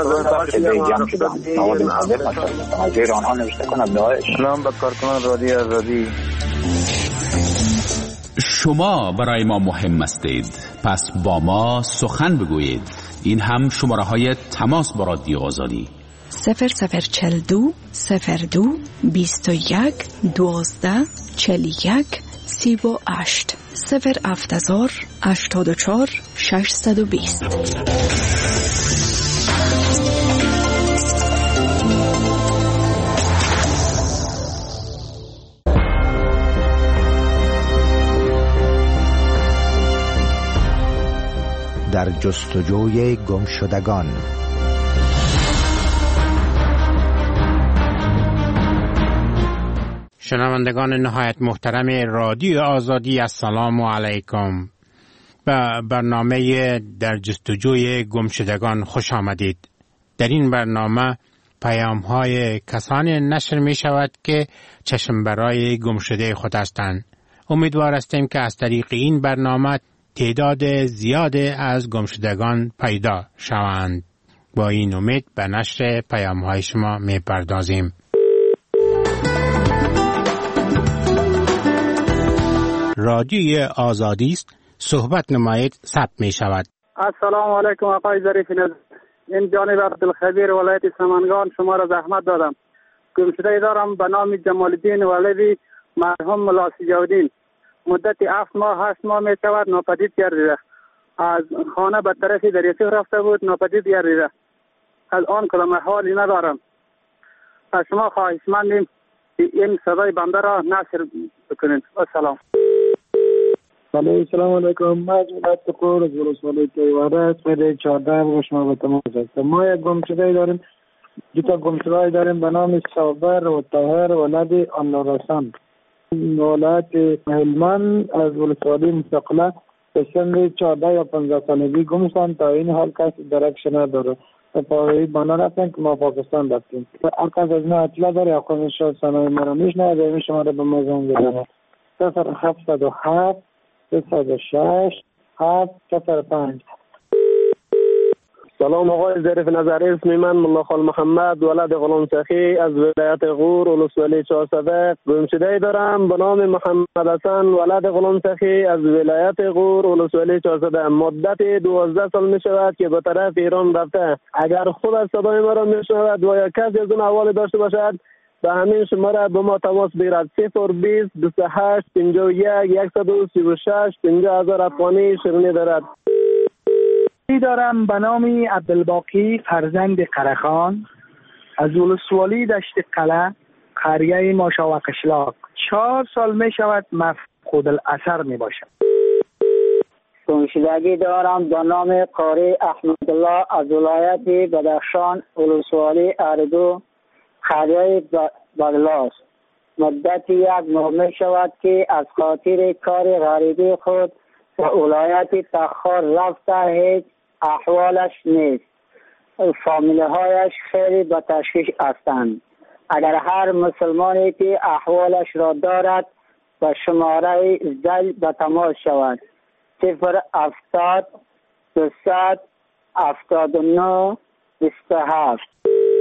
اگر آنها نوشته کنند داعش. سلام به کارکنان رادیو آزادی. شما برای ما مهم هستید، پس با ما سخن بگویید. این هم شماره های تماس با رادیو آزادی صفر صفر چل دو صفر دو بیست و یک دوازده چل یک سی و هشت صفر هفتازار هشتاد و چهار ششصد و بیست. در جستجوی گمشدگان. شنوندگان نهایت محترم رادیو آزادی، السلام علیکم. به برنامه در جستجوی گمشدگان خوش آمدید. در این برنامه پیام های کسانی نشر می شود که چشم برای گمشده خود هستند. امیدوار هستیم که از طریق این برنامه تعداد زیاد از گمشدگان پیدا شوند. با این امید به نشر پیام های شما می پردازیم. رادیوی آزادی است، صحبت نمایید، ثبت می شود. السلام علیکم آقای ظریف نظر. این جانب عبدالخبیر ولایت سمنگان شما را زحمت دادم. گمشده دارم به نام جمال الدین ولوی مرحوم ملا سیاج‌الدین. مدت هفت ماه هشت ماه می شود ناپدید گردیده. از خانه به طرف دریاچه رفته بود، ناپدید گردیده. از آن کدام حالی ندارم. از شما خواهشمندیم این صدای بنده را نشر بکنید. السلام. السلام علیکم. من جمعیت قور از ولسوالی تیواره سپیده چهارده و شما به تماس هستم. ما یک گمشده داریم، دو تا گمشده داریم به نام صابر و طاهر ولد انورحسن. ولایت هلمند از ولسوالی مستقله به سن چهارده یا پانزده سالگی گم شدند. تا این حال کسی درکش نداره. پاوی بنا رفتن که ما پاکستان رفتیم. هر کس از ما اطلاع داره یا خودش سنای مرا میشنوه و شما را به ما زنگ بزنه. صفر هفت و هفت صفر شش هفت صفر پنج. سلام آقای ظریف نظری، اسم من ملا خال محمد ولد غلام سخی از ولایت غور ولسوالی چهارصده. گمشده دارم به نام محمد حسن ولد غلام سخی از ولایت غور ولسوالی چهارصده. مدت دوازده سال می شود که به طرف ایران رفته. اگر خود از صدای ما را می شنود و یا کسی از اون احوال داشته باشد به همین شماره به ما تماس بگیرد. صفر بیست بیست و هشت پنجاه و یک صد و سی و شش پنجاه هزار افغانی شیرینی دارد. دارم به نام عبدالباقی فرزند قرخان از ولسوالی دشت قلعه قریه ماشا و قشلاق. چهار سال می شود خود الاثر می باشد. گمشدگی دارم به نام قاری احمدالله از ولایت بدخشان، ولسوالی اردو، قریه بغلاس. مدت یک ماه می شود که از خاطر کار غریبی خود به ولایت تخار رفته، هیچ احوالش نیست. فامیله هایش خیلی به تشویش هستند. اگر هر مسلمانی که احوالش را دارد به شماره زل به تماس شود: صفر هفتاد دوصد هفتاد و نه بیست و هفت.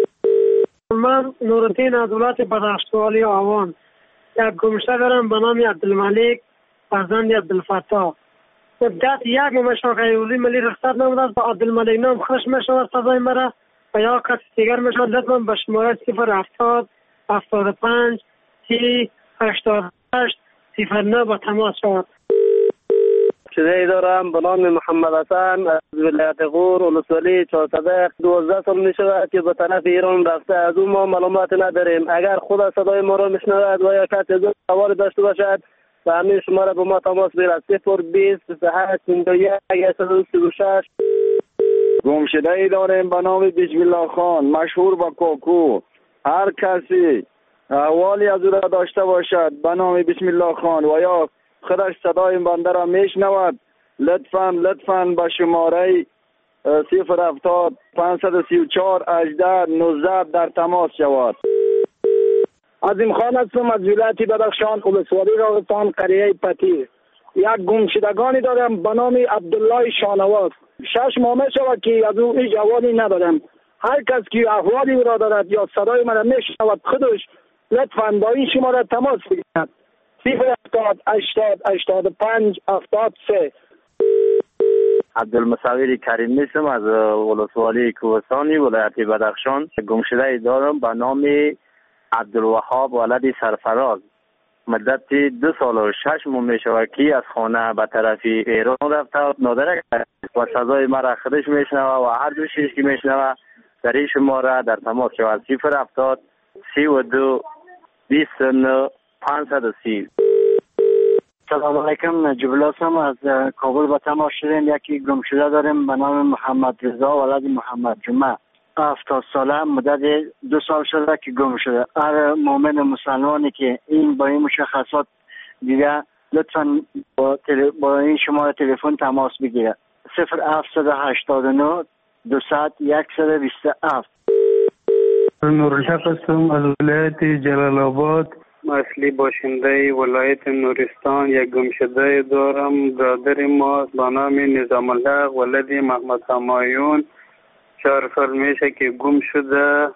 من نورالدین از ولایت بدخشان آوان. یک گمشده دارم به نام عبدالملک فرزند عبدالفتاح. مدت یک ماه میشود اولی ملی رخصت نموده با عبدالملک نام خوش میشود سزای مرا و یا کسی دیگر میشود. لطفا به شماره صفر هفتاد هفتاد و پنج سی هشتاد و هشت صفر نه با تماس شود. شده دارم به نام محمد حسن از ولایت غور، ولسوالی چهارصدق. دوازده سال می شود که به طرف ایران رفته. از اون ما معلومات نداریم. اگر خود صدای ما را میشنود و یا کسی از اون سوال داشته باشد و همین شماره به ما تماس بگیرد: صفر بیست بیست و هشت پنجاه و یک صد و سی و شش. گمشده ای داریم به نام بسم الله خان، مشهور به کوکو. هر کسی احوالی از او را داشته باشد به نام بسم الله خان و یا خودش صدای بنده را میشنود، لطفاً لطفاً به شماره صفر هفتاد پانصد و سی و چهار هجده نوزده در تماس شود. عظیم خان هستم از ولایت بدخشان، ولسوالی راغستان، قریه پتیر. یک گمشدگانی دارم به نام عبدالله شانواز. شش ماه می شود که از او هیچ احوالی ندارم. هر کس که احوالی او را دارد یا صدای من را میشنود خودش لطفاً با این شماره تماس بگیرد: صفر هفتاد هشتاد هشتاد و پنج هفتاد و سه. عبدالمصور کریم نیستم از ولسوالی کوهستانی ولایت بدخشان. گمشده ای دارم به نام عبدالوهاب ولد سرفراز. مدت دو سال و شش ماه می شود که از خانه به طرف ایران رفته نادرک و سزای مرا خودش میشنوه و هر دو شیش که میشنوه در این شماره در تماس شود: صفر هفتاد سی و دو بیست و نه پانصد و سی. سلام علیکم، نجیب الله هستم از کابل به تماس شدیم. یکی گمشده داریم به نام محمد رضا ولد محمد جمعه. هفتاد ساله، مدت دو سال شده که گم شده. هر مؤمن مسلمانی که این با این مشخصات دیگه لطفاً با, تل... با این شماره تلفن تماس بگیره: صفر هفتصد و هشتاد و نه دوصد صد و بیست و هفت. نورالحق هستم از ولایت جلال آباد. اصلی باشنده ولایت نورستان. یک گمشده دارم، برادر ما با نام نظام الحق ولد محمد همایون. چهار سال میشه که گم شده.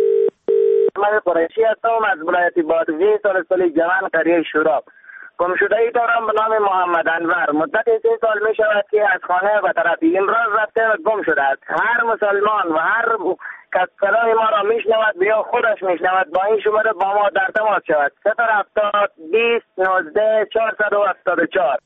من قریشی هستم از ولایت بادغیس، ولسوالی جوان، قریه شوراب. گمشده ای دارم به نام محمد انور. مدت سه سال می شود که از خانه به طرف امراض رفته و گم شده است. هر مسلمان و هر کس صدای ما را میشنود بیا خودش میشنود با این شماره با ما در تماس شود: صفر هفتاد بیست نوزده چهارصد و هفتاد و چهار.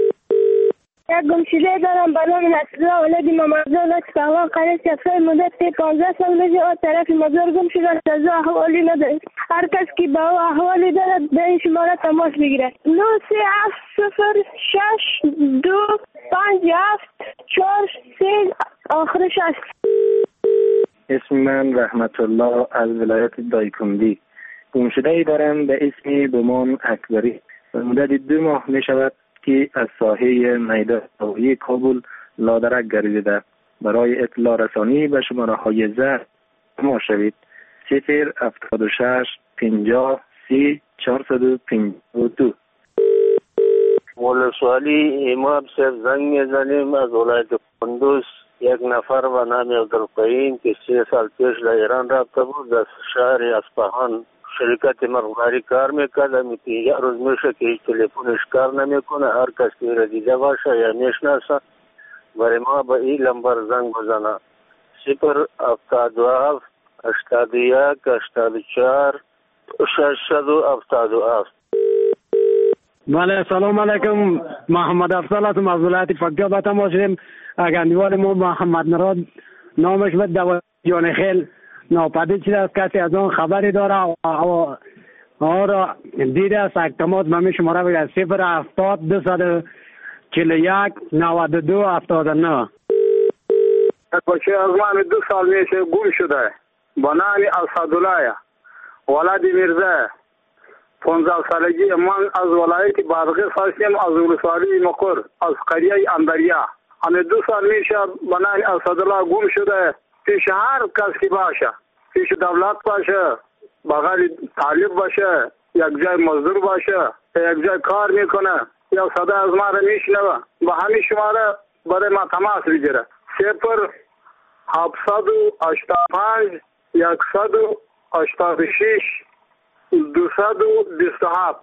یک گمشده دارم به نام نصرالله ولد محمدزاد از کهوان قریه سفر. مدت پانزده سال میشه از طرف مزار گم شده است. از احوالی ندارد. هر کس که با او احوالی دارد به این شماره تماس بگیرد: نه سه هفت صفر شش دو پنج هفت چهار سه آخرش است. اسم من رحمت الله از ولایت دایکندی. گمشده ای دارم به اسم بومان اکبری. مدت دو ماه می شود که از ساحه میدان هوایی کابل لادرک گردیده. برای اطلاع رسانی به شماره های زرد ما شوید: صفر هفتاد و شش پنجاه سی چهارصد و پنجاه و دو. ولسوالی امام صاحب زنگ میزنیم از ولایت کندوز. یک نفر به نام عبدالقیوم که سه سال پیش در ایران رفته بود، در شهر اصفهان شرکت مخبری کار میکرد. امیتی یک روز میشه که هیچ تلفنش کار نمیکنه. هر کس که را دیده باشه یا میشناسه برای ما به این لمبر زنگ بزنه: صفر هفتاد و هفت هشتاد و یک هشتاد و چهار ششصد و هفتاد و هفت. بله، سلام علیکم. محمد افضل هستم از ولایت فقیه به تماس شدیم. اگندوار ما محمد مراد نامش به دو جان خیل ناپدید شده است. کسی از آن خبری داره و آره دیده سکتمات ممی شماره بگه صفر هفتاد دو صد چل یک نود دو هفتاد نه. بچه از من دو سال میشه گم شده با نام اسدالله ولد میرزا. پانزده سالگی من از ولایت بادغیس هستم، از ولسوالی مقر، از قریه اندریا. همه دو سال میشه با نام اسدالله گم شده. پیش هر کس که باشه، پیش دولت باشه، بغل طالب باشه، یک جای مزدور باشه، یک جای کار میکنه یا صدا از ما را میشنوه، با همین شماره برای ما تماس بگیره. صفر هفتصد و هشتاد و پنج یکصد و هشتاد و شش دوصد و بیست و هفت.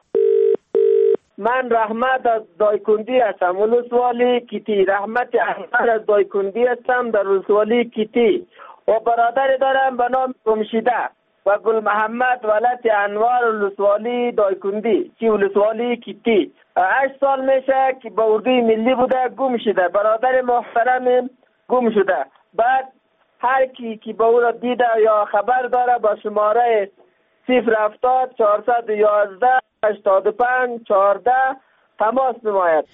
من رحمت از دایکندی هستم، ولسوالی کیتی. رحمت احمد از دایکندی هستم در ولسوالی کیتی و برادر دارم به نام گمشیده و گل محمد ولد انوار ولسوالی دایکندی چی ولسوالی کیتی. هشت سال میشه که به اردوی ملی بوده گم شده. برادر محترم گم شده. بعد هر کی که به او را دیده یا خبر داره با شماره صفر هفتاد چهارصد و یازده هشتاد و پنج چهارده تماس نماید.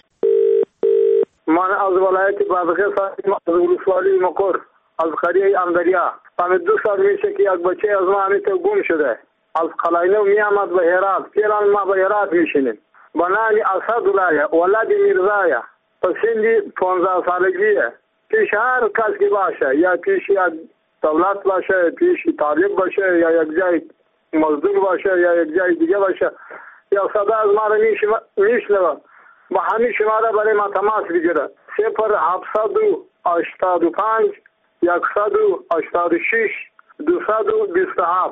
من از ولایت بادغیس هستم، از ولسوالی مقر، از قریه اندریا. همه دو سال میشه که یک بچه از ما همیشه گم شده. از قلاینو می آمد به هرات. فعلا ما به هرات میشینیم. با نام اسدالله ولد میرزا. سنی پانزده سالگیه. پیش هر کس که باشه، یا پیش یک دولت باشه، پیش طالب باشه، یا یک جای مزدور باشه، یا یک جای دیگه باشه، یا صدا از ما را میشنوه، با همین شماره برای ما تماس بگیره. صفر هفتصد و هشتاد و پنج یکصد و هشتاد و شش دوصد و بیست و هفت.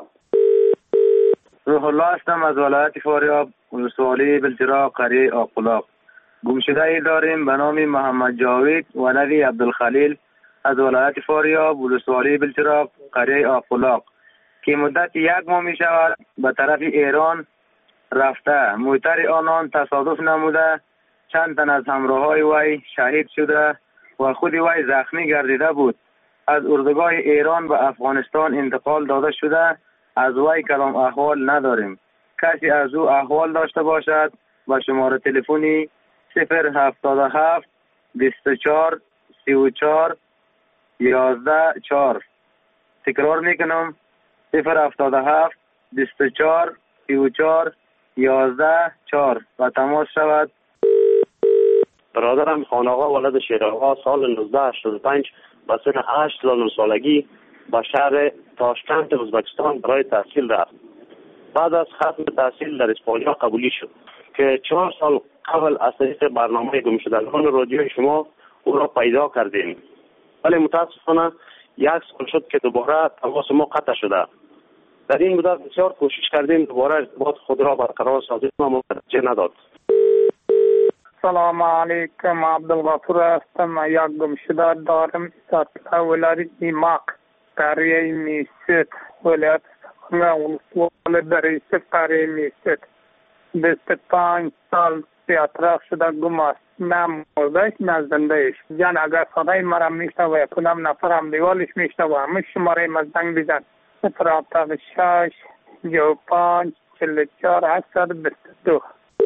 روح الله هستم از ولایت فاریاب، ولسوالی بلچراغ، قریه آقلاق. گمشده ای داریم به نام محمد جاوید ولدی عبدالخلیل از ولایت فاریاب، ولسوالی بلچراغ، قریه آقلاق که مدت یک ماه می شود به طرف ایران رفته. موتر آنان تصادف نموده، چند تن از همراه های وی شهید شده و خود وی زخمی گردیده بود. از اردوگاه ایران به افغانستان انتقال داده شده. از وی کلام احوال نداریم. کسی از او احوال داشته باشد و شماره تلفنی صفر هفتاد و هفت بیست و چهار سی و چهار یازده چهار. تکرار میکنم صفر هفتاد و هفت بیست و چهار سی و چهار یازده چهار و تماس شود. برادرم خانقا ولد شیرآقا سال نوزده هشتاد و پنج به سن هشت سالگی به شهر تاشکند ازبکستان برای تحصیل رفت. بعد از ختم تحصیل در اسپانیا قبولی شد که چهار سال قبل از طریق برنامه گمشدگان رادیو شما او را پیدا کردیم، ولی متاسفانه یک سال شد که دوباره تماس ما قطع شده. در این مدت بسیار کوشش کردیم دوباره ارتباط خود را برقرار سازیم اما نتیجه نداد. سلام علیکم، عبدالغفور هستم. یک گمشده دارم سطح ولایت نیماق، قریه میست، ولایت سخنه، ولسوال دریسه، قریه میست. بیست و پنج سال اطراف شده گم است. نه مردهش نه زندهش. جان اگر صدای مرا میشنوه کنم نفرم دیوالش میشنوه همه شماره مزدنگ بیزن. صفر هفتاد و شش جو پنج چل چار هشتصد بیست و دو.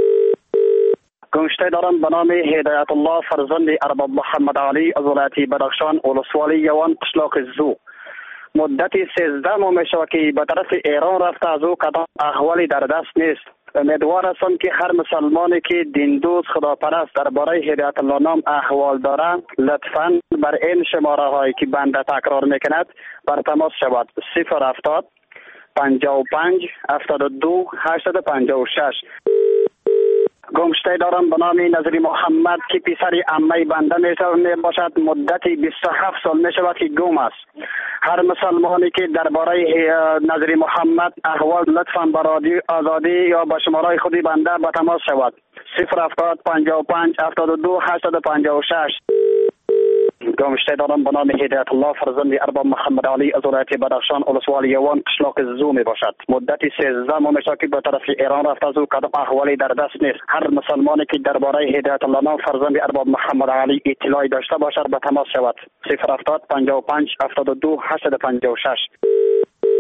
گمشته دارم به نام هدایت الله فرزند ارباب محمد علی از ولایت بدخشان، ولسوالی یوان، قشلاق زو. مدت سیزده ماه می شود که به طرف ایران رفته. از او کدام احوالی در دست نیست. امیدوار هستم که هر مسلمانی که دیندوز خداپرست درباره هدایت الله نام احوال دارند لطفاً بر این شماره هایی که بنده تکرار میکند بر تماس شود. صفر هفتاد پنجاه و پنج هفتاد و دو هشتصد و پنجاه و شش. گمشته دارم به نام نظری محمد که پسر عمه بنده می باشد. مدتی بیست و هفت سال می شود که گم است. هر مسلمانی که درباره نظری محمد احوال لطفاً به رادیو آزادی یا به شماره خودی بنده به تماس شود. صفر هفتاد پنجاه و پنج هفتاد و دو هشتصد و پنجاه و شش. گمشته دارم به نام هدایت الله فرزند ارباب محمد علی از ولایت بدخشان، ولسوالی یوان، قشلاق زو می باشد. مدتی سیزده ماه می شود که به طرف ایران رفته. از او کدام احوالی در دست نیست. هر مسلمانی که درباره هدایت الله نام فرزند ارباب محمد علی اطلاعی داشته باشد به تماس شود. صفر هفتاد پنجاه و پنج هفتاد و دو هشتصد و پنجاه و شش.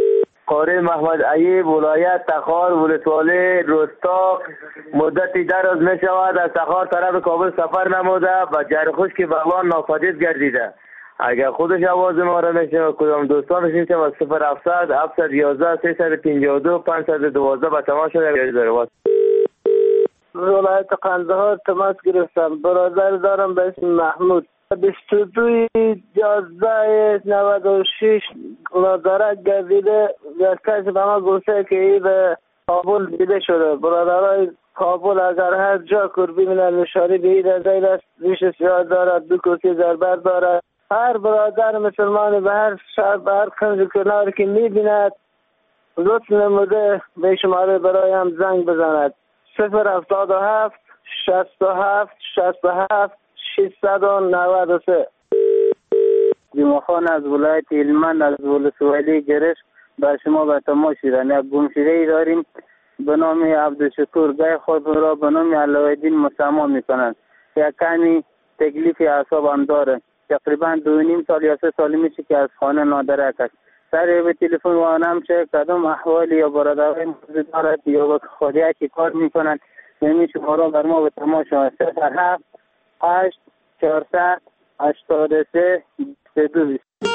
قاری محمد ایوب ولایت تخار ولسوالی روستا مدتی دراز می شود از تخار طرف کابل سفر نموده و جرخوش که بغلان ناپدید گردیده. اگر خودش آواز ما را میشنوه کدام دوستانش میشه و صفر هفتصد هفتصد و یازده سیصد و پنجاه و دو پانصد و دوازده به تماس داره. ولایت قندهار تماس گرفتم. برادر دارم به اسم محمود. بیست و دو یازده نود و شش نظارت گردیده. یک کسی به ما گفته که این به کابل دیده شده. برادرای کابل اگر هر جا کربی من نشاری به این رضایل است. ریش سیاه دارد، دو کسی زربر دارد. هر برادر مسلمان به هر شهر به هر کنج کنار که میبیند لطف نموده به شماره برایم زنگ بزند. صفر هفتاد و هفت شصت و هفت شصت و هفت ششصد و نود و سه. جمعه خان از ولایت هلمند از ولسوالی گرشت به شما به تماس شدن. یک گمشده داریم به نام عبدالشکور. گای خود را به نام علاءالدین مسما میکنند. یک کمی تکلیف اعصاب هم داره. تقریبا دو نیم سال یا سه سالی میشه که از خانه نادرک است. سر به تلفن وانم چه کدام احوالی یا برادرای موجود دارد یا با خودی که کار میکنن نمیشه شماره بر ما به تماس شما. صفر هفت هشت چهارصد هشتاد و سه بیست و دو.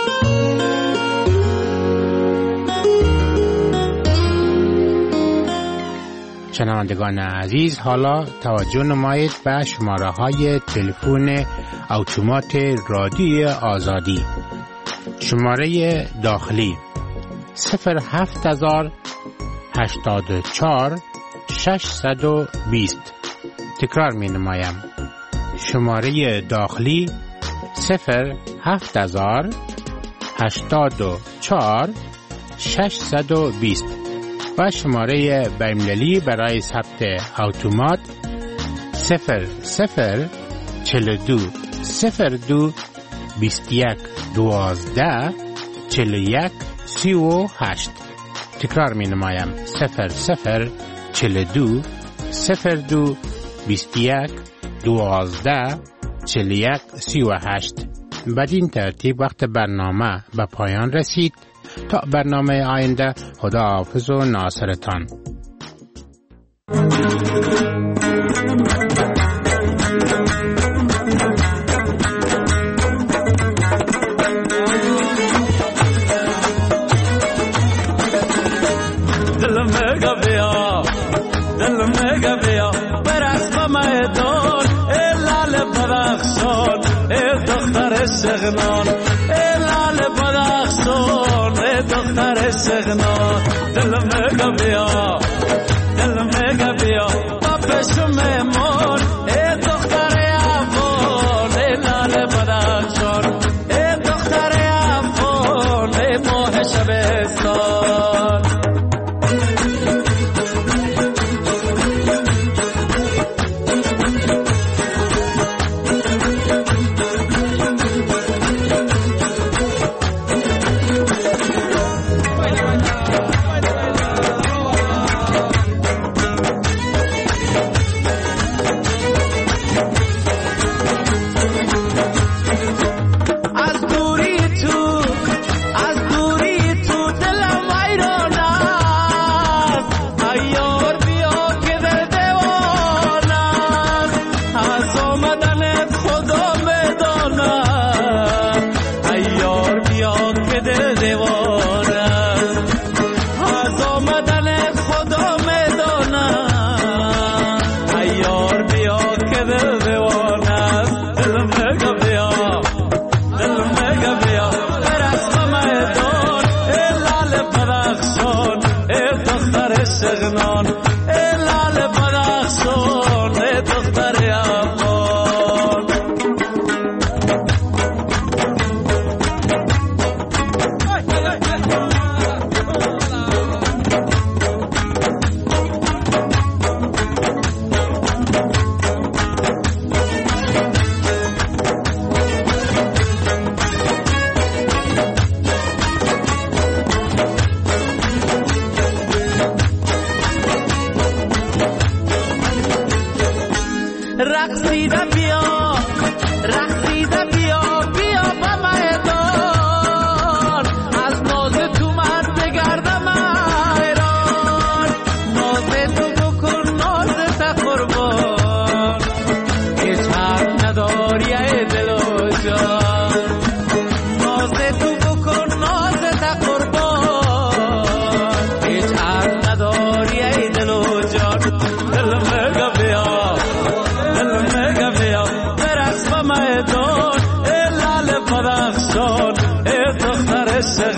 شنوندگان عزیز، حالا توجه نمایید به شماره های تلفن اتومات رادیوی آزادی. شماره داخلی صفر هفت هزار هشتاد و چهار ششصد و بیست. تکرار می نمایم. شماره داخلی صفر هفت هزار هشتاد و چهار ششصد و بیست و شماره بین‌المللی برای ثبت اتومات صفر صفر چهل و دو صفر دو بیست و یک دوازده چهل و یک سی و هشت. تکرار می نمایم. صفر صفر چهل و دو صفر دو بیست و یک دوازده چهل و یک سی و هشت. بدین ترتیب وقت برنامه به پایان رسید. تا برنامه آینده، خدا حافظ و ناصرتان. دل مگا بیا دل مگا بیا بر اسب میدان ای لال بدخشان ای دختر سغنان ای لال بدخشان ای دختر سغنان. دل مگا بیا دل مگا بیا با پشم میمون ای دختر افغان ای لال بدخشان ای دختر افغان ای ماه شبستان.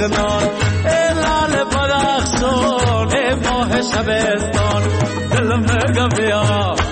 سغنان ای لال بدخشان ای ماه شبستان دل مگه بیا